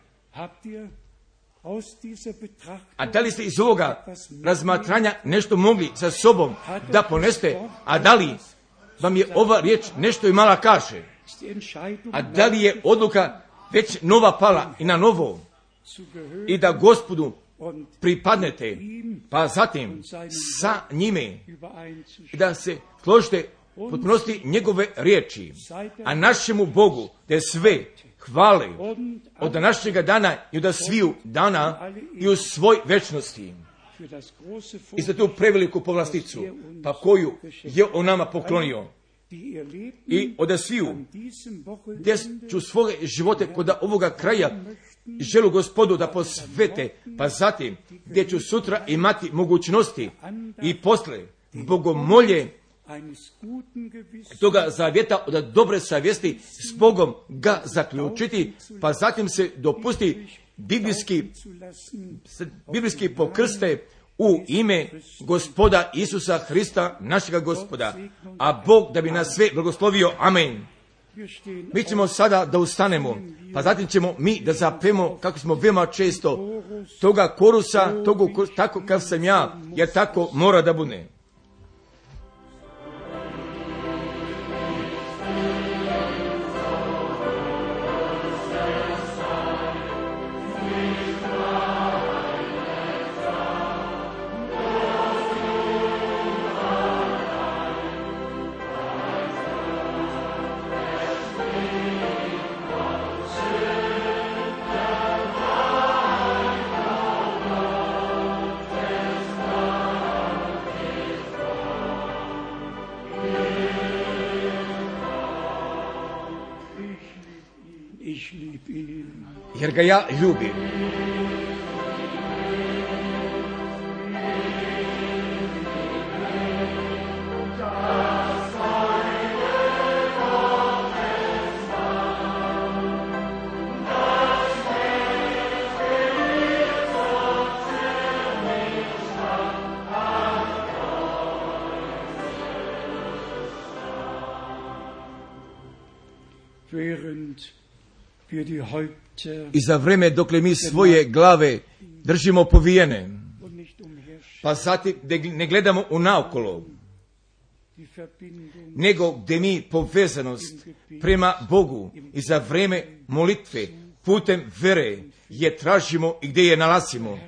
A da li ste iz ovoga razmatranja nešto mogli sa sobom da poneste, a da li vam je ova riječ nešto imala kaže? A da li je odluka već nova pala i na novo? I da Gospodu pripadnete, pa zatim sa njime da se složite potpunosti njegove riječi, a našemu Bogu da je sve hvale od današnjega dana i od sviju dana i u svoj večnosti. I za tu preveliku povlasticu, pa koju je on nama poklonio. I od sviju, gdje ću svoje živote kod ovoga kraja želu Gospodu da posvete, pa zatim gdje ću sutra imati mogućnosti i posle bogomolje toga zavjeta od dobre savjesti s Bogom ga zaključiti, pa zatim se dopusti biblijski, biblijski pokrste u ime Gospoda Isusa Hrista, našega Gospoda. A Bog da bi nas sve blagoslovio. Amen. Mi ćemo sada da ustanemo, pa zatim ćemo mi da zapemo, kako smo veoma često, toga korusa, toga, tako kao sam ja, jer tako mora da bude. Jer ga ja ljubim. I za vreme dokle mi svoje glave držimo povijene, pa zatim ne gledamo u naokolo, nego gdje mi povezanost prema Bogu i za vreme molitve putem vere je tražimo i gdje je nalazimo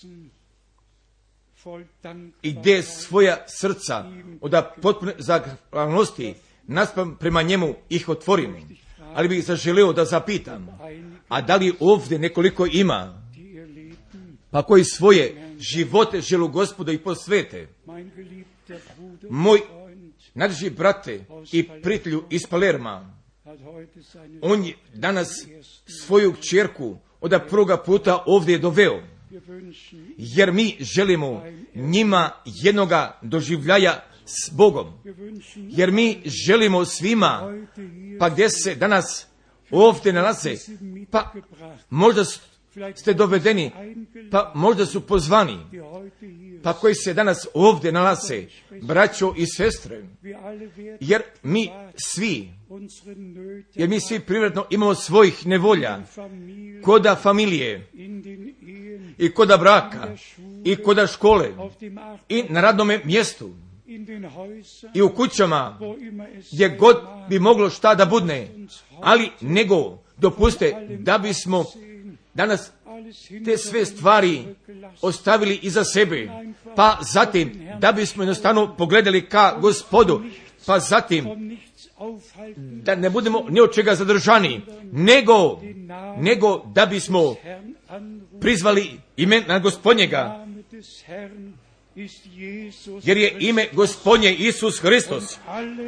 i gdje svoja srca od potpune zahvalnosti naspram prema njemu ih otvorimo. Ali bih zaželio da zapitam, a da li ovdje nekoliko ima, pa koji svoje živote želu Gospodu i posvete? Moj najdraži brate i prijatelju iz Palerma, On je danas svoju kćerku od prvoga puta ovdje doveo, jer mi želimo njima jednoga doživljaja s Bogom, jer mi želimo svima, pa gdje se danas ovdje nalaze, pa možda ste dovedeni, pa možda su pozvani, pa koji se danas ovdje nalaze, braćo i sestre, jer mi svi, jer mi svi privatno imamo svojih nevolja, koda familije, i koda braka, i koda škole, i na radnome mjestu, i u kućama, gdje god bi moglo šta da budne, ali nego dopuste da bismo danas te sve stvari ostavili iza sebe, pa zatim da bismo jednostavno pogledali ka Gospodu, pa zatim da ne budemo ni od čega zadržani, nego, nego da bismo prizvali ime na Gospodnjega, jer je ime Gospodnje Isus Hristos.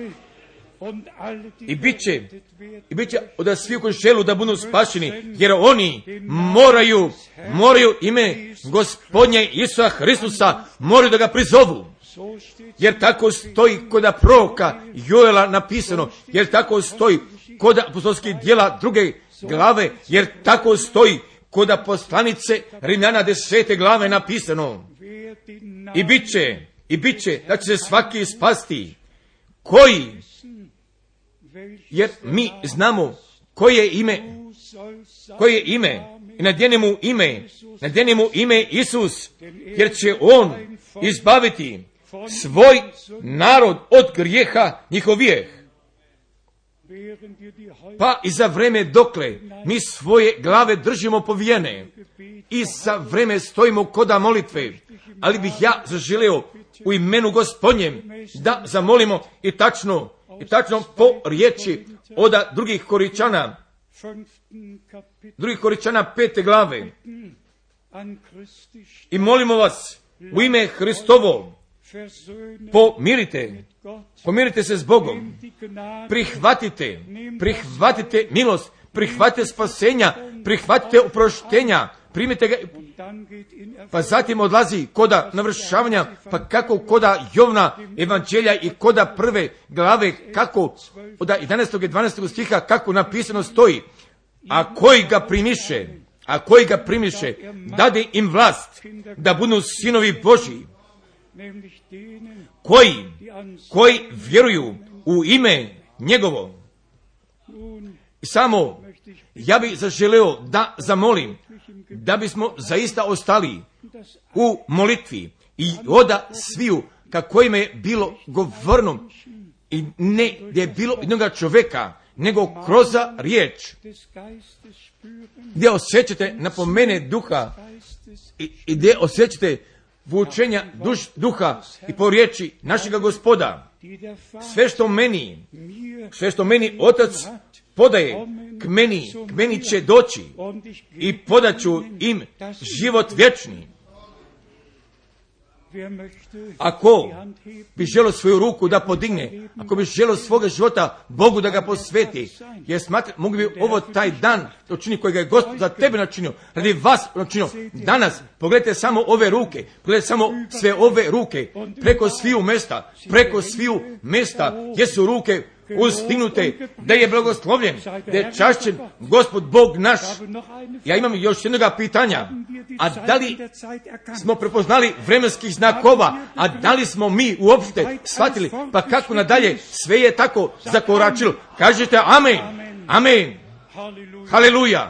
I bit će, i bit će od svih koji želu da budu spašeni, jer oni moraju, moraju ime Gospodnje Isusa Hristusa, moraju da ga prizovu. Jer tako stoji kod proroka Joela napisano, jer tako stoji kod apostolskih djela druge glave, jer tako stoji kod poslanice Rimljana desete glave napisano. I bit će, i bit će da će se svaki spasti, koji, jer mi znamo koje ime, koje ime, i nadjenemo ime, nadjenemo ime Isus, jer će On izbaviti svoj narod od grijeha njihovijeh. Pa i za vreme dokle mi svoje glave držimo povijene i za vreme stojimo koda molitve, ali bih ja zaželio u imenu Gospodnjem da zamolimo i tačno, i tačno po riječi od drugih Koričana, drugih Koričana pete glave. I molimo vas u ime Hristovo, pomirite, pomirite se s Bogom, prihvatite, prihvatite milost, prihvatite spasenja, prihvatite oproštenja, primite ga, pa zatim odlazi koda navršavanja, pa kako koda Jovna evanđelja i koda prve glave, kako od jedanaestog i dvanaestog stiha, kako napisano stoji, a koji ga primiše, a koji ga primiše, dade im vlast da budu sinovi Božji, koji, koji vjeruju u ime njegovo. I samo ja bih zaželeo da zamolim da bismo zaista ostali u molitvi i oda sviju kako im je bilo govorno i ne gdje je bilo jednoga čovjeka, nego kroz riječ gdje osjećate napomene duha i, i gdje osjećate vučenja duš, duha i po riječi našega Gospoda. Sve što meni, sve što meni Otac podaje, k meni, k meni će doći i podaću im život vječni. Ako bi želio svoju ruku da podigne, ako bi želio svoga života Bogu da ga posveti, jer smatram, mogu bi ovo taj dan učiniti kojega je Gospod za tebe načinio, radi vas načinio. Danas pogledajte samo ove ruke, pogledajte samo sve ove ruke, preko sviju mjesta, preko sviju mjesta, gdje su ruke ustignute, da je blagoslovljen, da je čašćen Gospod Bog naš. Ja imam još jednoga pitanja, a da li smo prepoznali vremenskih znakova, a da li smo mi uopšte shvatili, pa kako nadalje, sve je tako zakoračilo. Kažete amen, amen, haleluja.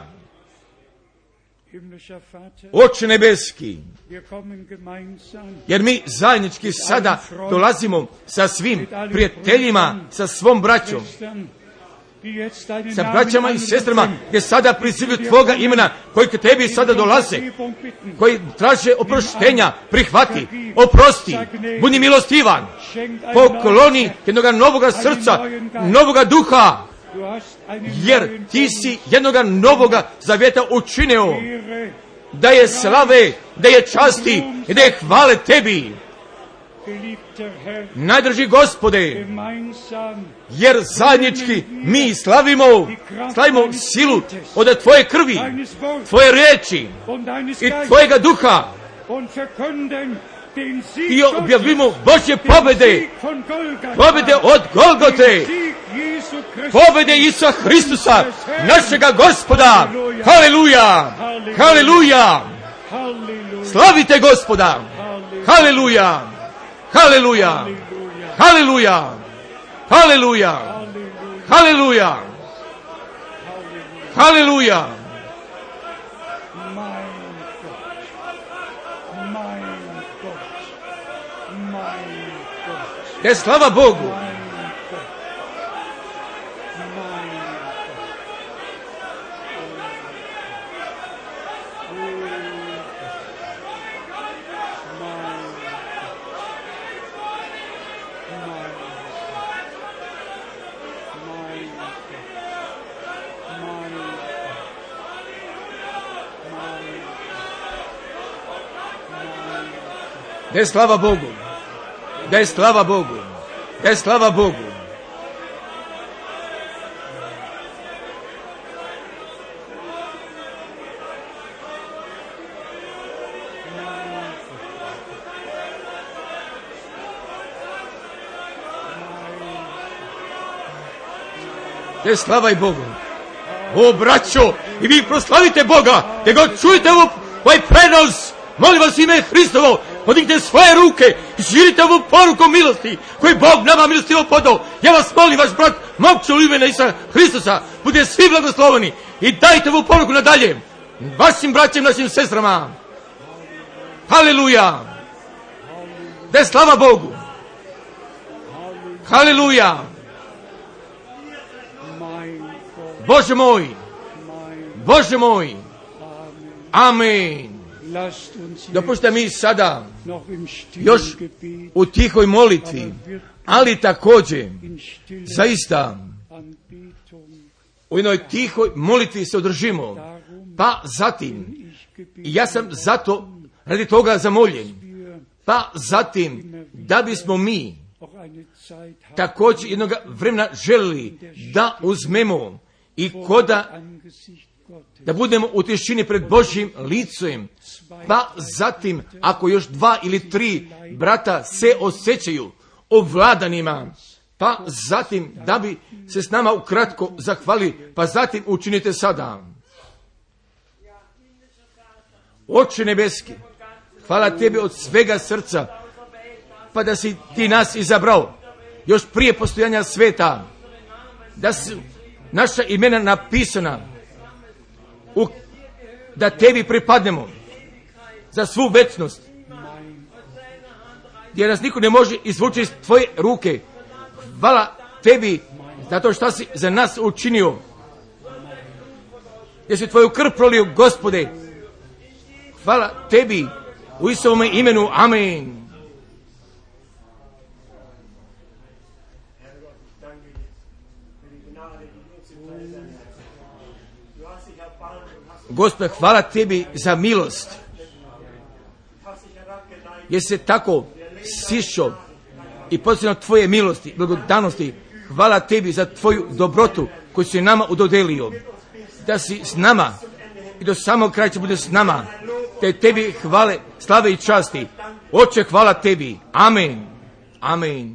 Oče nebeski, jer mi zajednički sada dolazimo sa svim prijateljima, sa svom braćom, sa braćama i sestrama, gdje sada prizivljuju Tvoga imena, koji k Tebi sada dolaze, koji traže oproštenja, prihvati, oprosti, budi milostivan, pokloni jednoga novoga srca, novoga duha, jer Ti si jednoga novoga zavjeta učinio, da je slave, da je časti i da je hvale Tebi. Najdrži Gospode, jer zajednički mi slavimo, slavimo silu od Tvoje krvi, Tvoje riječi i Tvojega duha i objavimo Božje pobjede, pobjede od Golgote, pobjede Isusa Hristusa, našega Gospoda. Haleluja, haleluja, slavite Gospoda, haleluja, haleluja, haleluja, haleluja, haleluja, haleluja. Da je slava Bogu. Da je slava Bogu. Da je slava Bogu. Da je slava Bogu. Da je slava i Bogu. O, braćo, i vi proslavite Boga, te ga čujete ovaj prenos. Molim vas ime Hristovo, podignite svoje ruke i širite ovu poruku milosti koju Bog nama milostivo podao. Ja vas molim, vaš brat Momčo u ime Isusa Hristusa, bude svi blagosloveni i dajte ovu poruku nadalje vašim braćem, našim sestrama. Haleluja. Da je slava Bogu. Haleluja. Bože moj, Bože moj, amen. Dopušte mi sada još u tihoj molitvi, ali također zaista u jednoj tihoj molitvi se održimo, pa zatim, i ja sam zato radi toga zamoljen, pa zatim da bismo mi također jednog vremena želili da uzmemo i koda da budemo u tišini pred Božjim licem, pa zatim ako još dva ili tri brata se osjećaju ovladanima, pa zatim da bi se s nama ukratko zahvali, pa zatim učinite sada. Oče nebeski, hvala Tebi od svega srca, pa da si Ti nas izabrao još prije postojanja sveta, da su naša imena napisana, u, da Tebi pripadnemo za svu večnost, jer nas niko ne može izvući iz Tvoje ruke. Hvala Tebi zato što si za nas učinio, jer si Tvoju krv prolio, Gospode. Hvala Tebi u Isusovome imenu, amen. Gospod, hvala Tebi za milost, jer se tako sišao i posljedno Tvoje milosti, blagodanosti. Hvala Tebi za Tvoju dobrotu koju si nama udodelio, da si s nama i do samog kraja će bude s nama. Te Tebi hvale, slave i časti. Oče, hvala Tebi. Amen. Amen.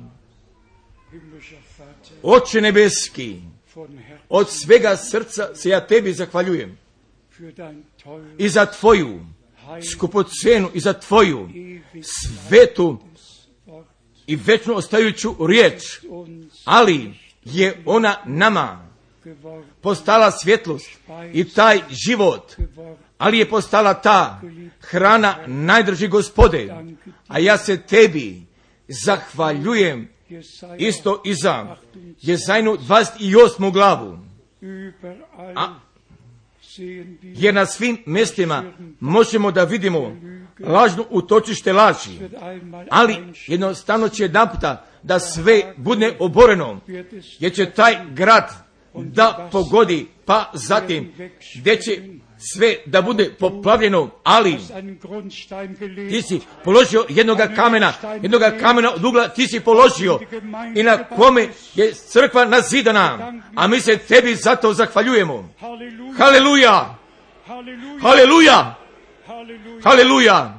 Oče nebeski, od svega srca se ja Tebi zahvaljujem i za Tvoju skupocenu i za Tvoju svetu i večno ostajuću riječ, ali je ona nama postala svjetlost i taj život, ali je postala ta hrana, najdrži Gospode, a ja se Tebi zahvaljujem isto i za Jezajnu dvadeset osmu glavu, a jer na svim mjestima možemo da vidimo lažno utočište laži, ali jednostavno će jedanputa da sve bude oboreno, jer će taj grad da pogodi, pa zatim gdje će sve da bude poplavljeno, ali ti si položio jednoga kamena, jednoga kamena od ugla ti si položio i na kome je crkva nazidana, a mi se tebi zato zahvaljujemo. Haleluja! Haleluja! Haleluja!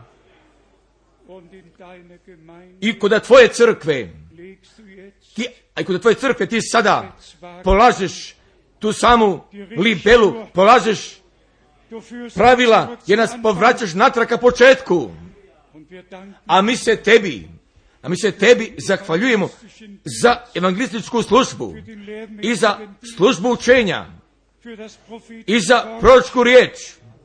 I kod tvoje crkve, ti, a i kod tvoje crkve ti sada polažeš tu samu libelu, polažeš pravila, jer nas povraćaš natrag ka početku. A mi se tebi, a mi se tebi zahvaljujemo za evangelističku službu i za službu učenja i za proročku riječ,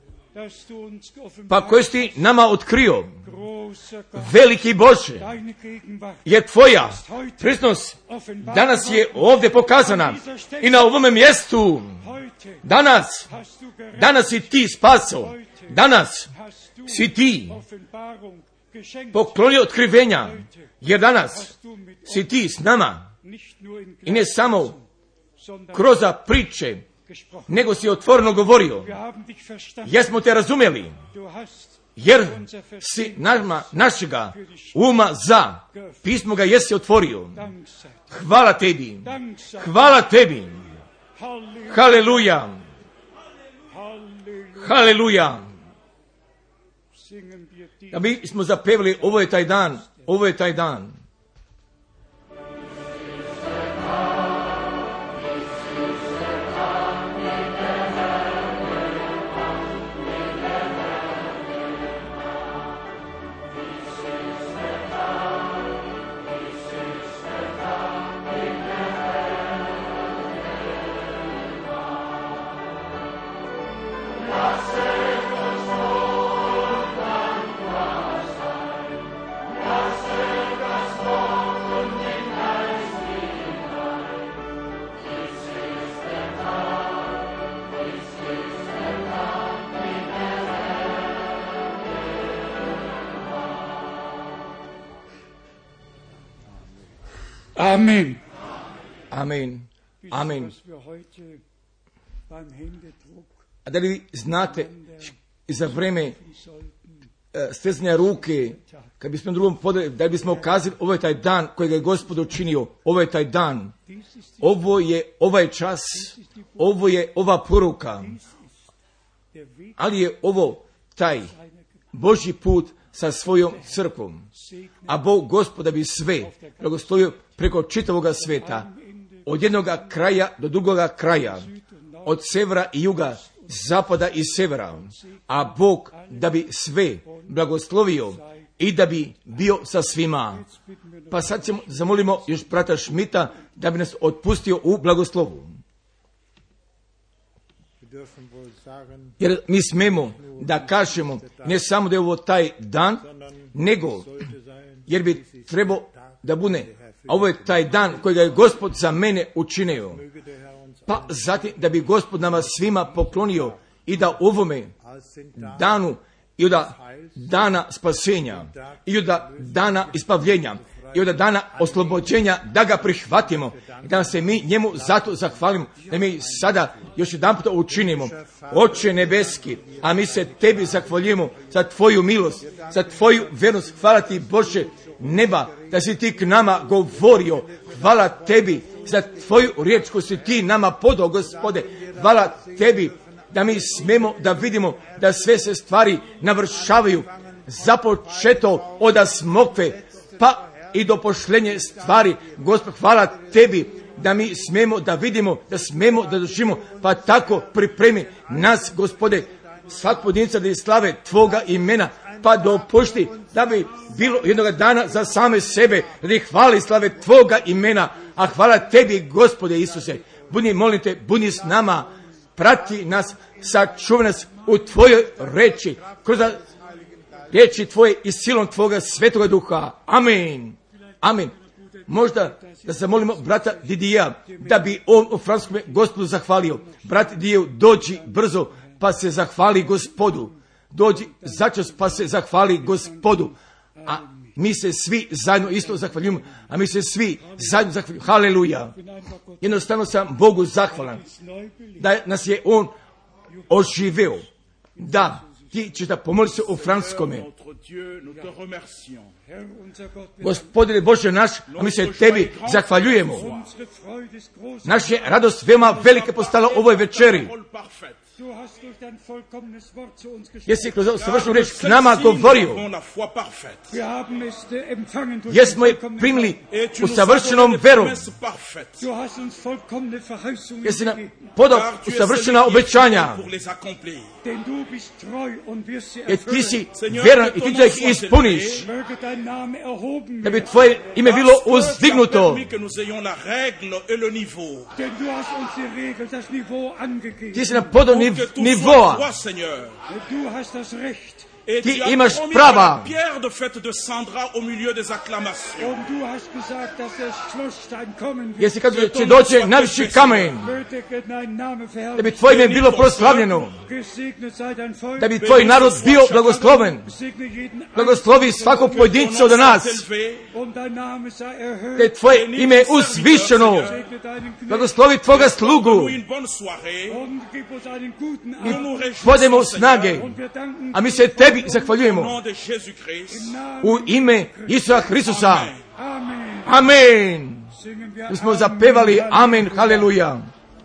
pa koji si ti nama otkrio, veliki Bože, je tvoja prisutnost danas je ovdje pokazana i na ovome mjestu. Danas, danas si ti spaso, danas si ti poklonio otkrivenja, jer danas si ti s nama i ne samo kroz priče, nego si otvoreno govorio. Jesmo te razumjeli, jer si nama, našega uma za pismo ga jesi otvorio. Hvala tebi, hvala tebi. Haleluja, haleluja. Da mi smo zapevali, ovo je taj dan, ovo je taj dan. Amen. Amen. Amen. A da li znate za vreme uh, stezanja ruke, kad bismo drugom podali, da bismo kazali, ovo je taj dan kojeg je Gospod učinio, ovo je taj dan, ovo je ovaj čas, ovo je ova poruka, ali je ovo taj Božji put sa svojom crkvom. A Bog Gospoda bi sve blagoslovio preko čitavoga sveta, od jednoga kraja do drugoga kraja, od severa i juga, zapada i severa, a Bog da bi sve blagoslovio i da bi bio sa svima. Pa sad ćemo, zamolimo još brata Šmita da bi nas otpustio u blagoslovu. Jer mi smemo da kažemo ne samo da je ovo taj dan, nego jer bi trebao da bude, a ovo je taj dan kojega je Gospod za mene učinio. Pa zatim da bi Gospod nama svima poklonio i da ovome danu i od dana spasenja i od dana ispavljenja i od dana oslobođenja da ga prihvatimo i da se mi njemu zato zahvalimo, da mi sada još jedan puta učinimo. Oče nebeski, a mi se tebi zahvaljujemo za tvoju milost, za tvoju vernost. Hvala ti Bože neba da si ti k nama govorio. Hvala tebi za tvoju riječ koju si ti nama podao, Gospode. Hvala tebi da mi smemo da vidimo da sve se stvari navršavaju, započeto od smokve pa i do pošlenje stvari. Gospod, hvala tebi da mi smemo da vidimo, da smemo da doživimo, pa tako pripremi nas, Gospode, svak pojedinca da je slave tvoga imena, pa dopušti da bi bilo jednoga dana za same sebe, da ih hvali slave tvoga imena, a hvala tebi, Gospode Isuse. Budi, molim te, budi s nama, prati nas, sačuvaj nas u tvojoj reči, kroz riječi tvoje i silom tvoga svetoga duha. Amen. Amen. Možda da zamolimo brata Didija da bi on u francuskome Gospodu zahvalio. Brat Didiju, dođi brzo pa se zahvali Gospodu. Dođi začas pa se zahvali Gospodu. A mi se svi zajedno isto zahvaljujemo, a mi se svi zajedno zahvaljujemo. Haleluja. Jednostavno sam Bogu zahvalan da nas je on oživeo Da, ti ćeš da pomoli se u franskome. Gospodine Bože naš, a mi se tebi zahvaljujemo. Naša je radost veoma velika postala ovoj večeri. Jesi kroz savršenu reč k nama govorio. Jesmo je primili u savršenom verom. Jesi nam podao u savršena obećanja. Jer ti si vjeran i ti da ih ispuniš. Da bi tvoje ime bilo uzdignuto. Ti si nam podao nivoa. Ti imaš prava. Jesi kad će doći najviši kamen, da bi tvoje ime bilo proslavljeno, da bi tvoj narod bio blagosloven. Blagoslovi svakog pojedinca od nas, da je tvoje ime uzvišeno. Blagoslovi tvoga slugu i podemo snage, a mi se tebi zahvaljujemo u ime Isusa Hristusa. Amen. Mi smo zapevali amen, haleluja.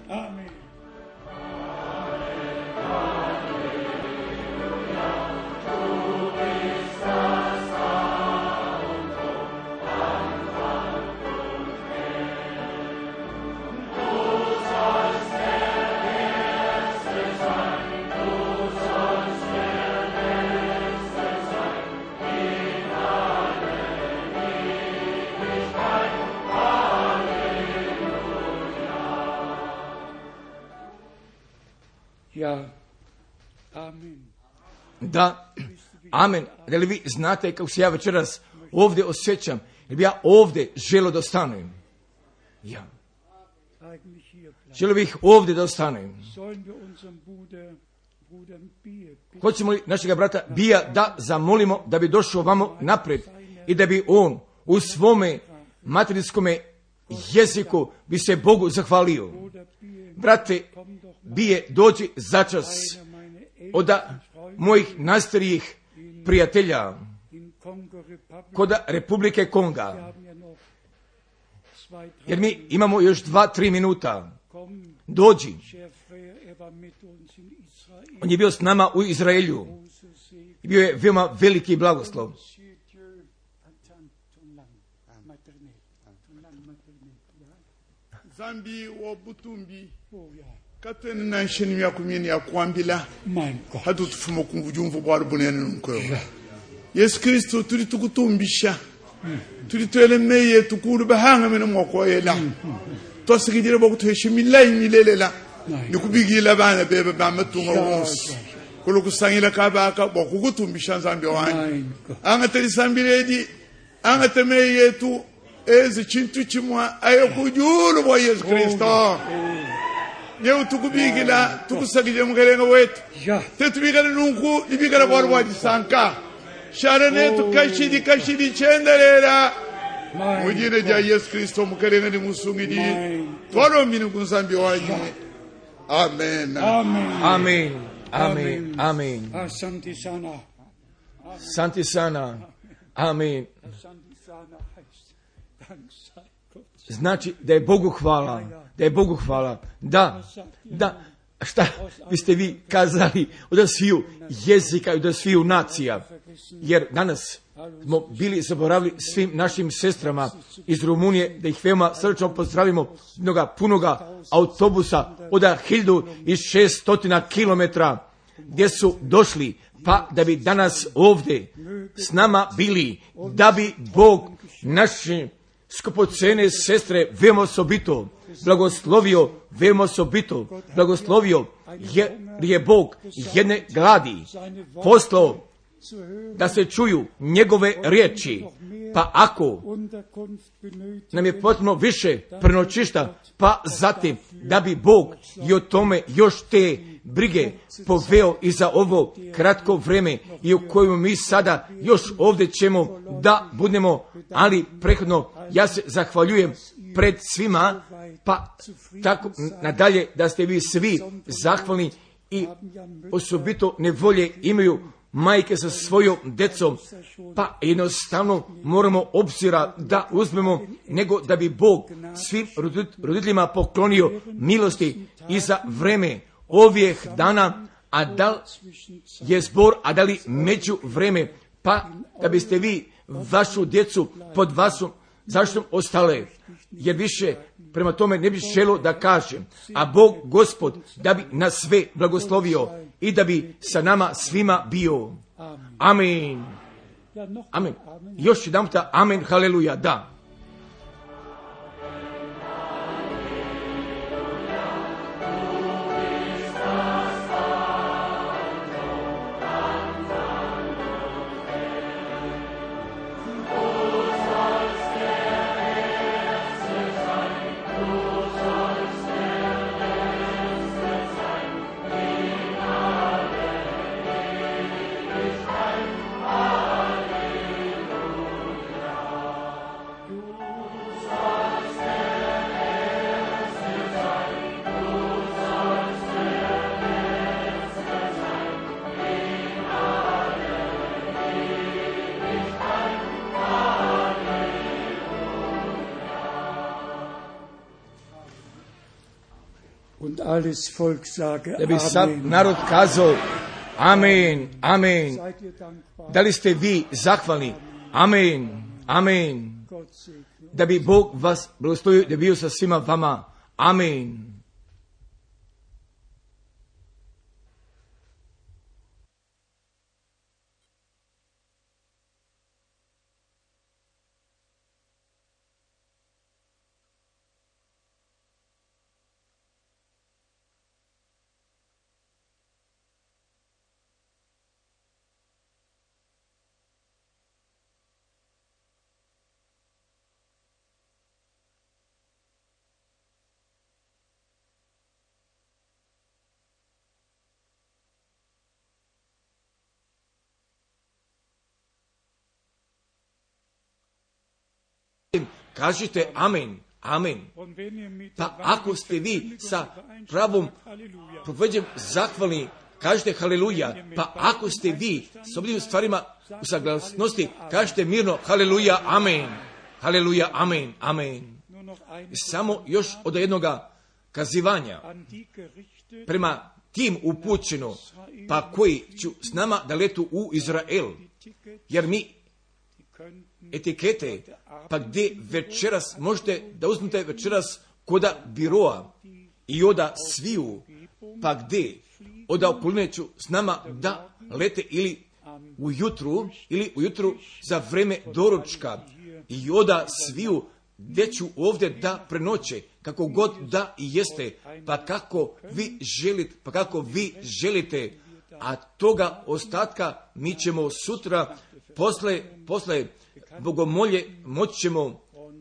Da, amen. Da li vi znate kako se ja večeras ovdje osjećam? Jer bi ja ovdje želio da ostanem. Ja. Želio bih ovdje da ostanem. Hoćemo li našega brata Bija da zamolimo da bi došao vamo napred i da bi on u svome materinskome jeziku bi se Bogu zahvalio. Brate Bije, dođi začas od mojih najstarijih prijatelja kod Republike Konga. Jer mi imamo još dva, tri minuta. Dođi. On je bio s nama u Izraelju. Bio je veoma veliki blagoslov. Zambi wa Butumbi katene na nsheni ya kumini ya kuambila hadu tufumo kumvujumvu bwari bunene nkoyo Yesu Kristo turi tukutumbisha turi twelemeye tukuru bahanga mena mwako yela to sigidire boku tuheshimila imilelela nikubigila bana bebe bamatunga wonsi kuluku sangila kabaka boku kutumbisha Zambi wani anga teri sambiredi anga temeye tu ezi chintu chimwa ayo kujulu bwa Yesu Kristo Nyeu tukubigila tukusagije mukerenga wetu tetubigala nunku libigala bwa bwa sanka sharane tukashidi kashidi chenderera mujine ja Yesu Kristo mukerenga ni musungidi twalo minu kunsambi wanyu amen amen amen amen amen asante sana asante sana amen. Znači da je Bogu hvala, da je Bogu hvala, da, da, šta biste vi kazali od sviju jezika i od sviju nacija, jer danas smo bili zaboravili svim našim sestrama iz Rumunije, da ih veoma srčno pozdravimo, mnoga punoga autobusa od hiljadu šeststo kilometara gdje su došli, pa da bi danas ovdje s nama bili, da bi Bog naši skupocene sestre veoma osobito blagoslovio, veoma osobito blagoslovio, jer je Bog jedne gladi poslao da se čuju njegove riječi, pa ako nam je potrebno više prenoćišta, pa zatim da bi Bog i o tome još te brige poveo i za ovo kratko vreme i u kojem mi sada još ovdje ćemo da budemo, ali prethodno ja se zahvaljujem pred svima, pa tako nadalje da ste vi svi zahvalni i osobito nevolje imaju majke sa svojom decom, pa jednostavno moramo obzira da uzmemo, nego da bi Bog svim roditeljima poklonio milosti i za vreme ovih dana, a da li je zbor, a da li među vreme, pa da biste vi vašu djecu pod vašom zaštitom ostale, jer više prema tome ne bi želio da kažem, a Bog Gospod da bi nas sve blagoslovio i da bi sa nama svima bio. Amen. Amen. Još jedan puta amen, haleluja, da. Da bi sad narod kazao amen, amen. Da li ste vi zahvalni? Amen, amen. Da bi Bog vas blagoslovio, da bi bio sa svima vama. Amen. Kažite amen, amen. Pa ako ste vi sa pravom provedjem zahvalni, kažite haleluja. Pa ako ste vi s obim stvarima u saglasnosti, kažite mirno haleluja, amen. Haleluja, amen, amen. Samo još od jednoga kazivanja prema tim upućeno, pa koji ću s nama da letu u Izrael, jer mi etikete, pa gdje večeras možete da uzmete večeras koda biroa i oda sviju, pa gdje oda okoline ću s nama da lete ili ujutru, ili ujutru za vreme doručka i oda sviju gdje ću ovdje da prenoće, kako god da i jeste, pa kako vi želite, pa kako vi želite, a toga ostatka mi ćemo sutra posle, posle bogomolje moći ćemo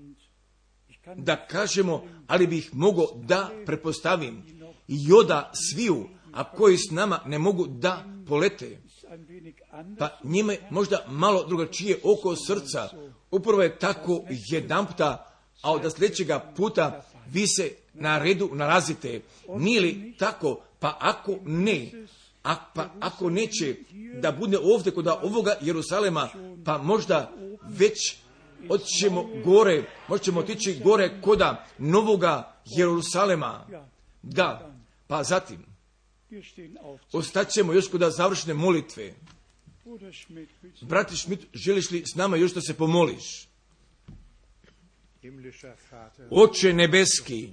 da kažemo, ali bih mogao da prepostavim i oda sviju, a koji s nama ne mogu da polete, pa njime možda malo drugačije oko srca, upravo je tako jedanputa, a od sljedećega puta vi se na redu nalazite. Nije li tako? Pa ako ne, a, pa ako neće da bude ovdje kod ovoga Jerusalema, pa možda već otićemo gore, možemo otići gore koda novoga Jerusalema. Da, pa zatim ostaćemo još kod završne molitve. Brati Schmidt, želiš li s nama još da se pomoliš? Oče nebeski,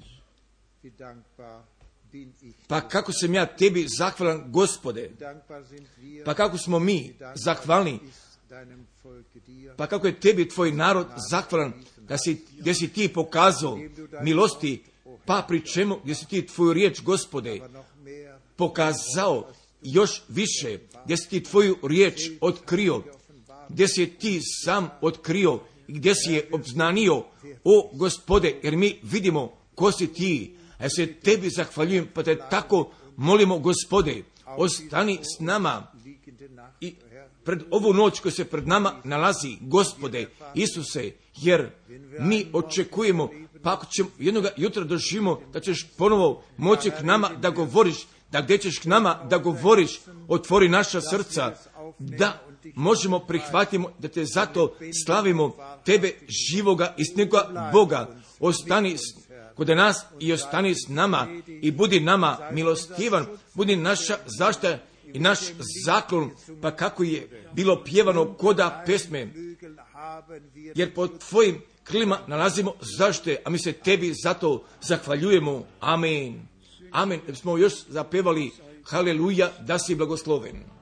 pa kako sam ja tebi zahvalan, Gospode, pa kako smo mi zahvalni, pa kako je tebi tvoj narod zahvalan, da si, gdje si ti pokazao milosti, pa pri čemu gdje si ti tvoju riječ, Gospode, pokazao još više, gdje si ti tvoju riječ otkrio, gdje si ti sam otkrio i gdje si je obznanio, o Gospode, jer mi vidimo ko si ti, a ja se tebi zahvaljujem, pa te tako molimo, Gospode, ostani s nama i pred ovu noć koja se pred nama nalazi, Gospode Isuse, jer mi očekujemo, pa ako ćemo jednoga jutra doživimo da ćeš ponovo moći k nama da govoriš, da gdje ćeš k nama da govoriš, otvori naša srca, da možemo prihvatiti, da te zato slavimo, tebe živoga istinoga Boga. Ostani kod nas i ostani s nama i budi nama milostivan, budi naša zaštita i naš zaklon, pa kako je bilo pjevano koda pesme, jer pod tvojim krilima nalazimo zaštite, a mi se tebi zato zahvaljujemo. Amen. Amen. Smo još zapevali haleluja, da si blagosloven.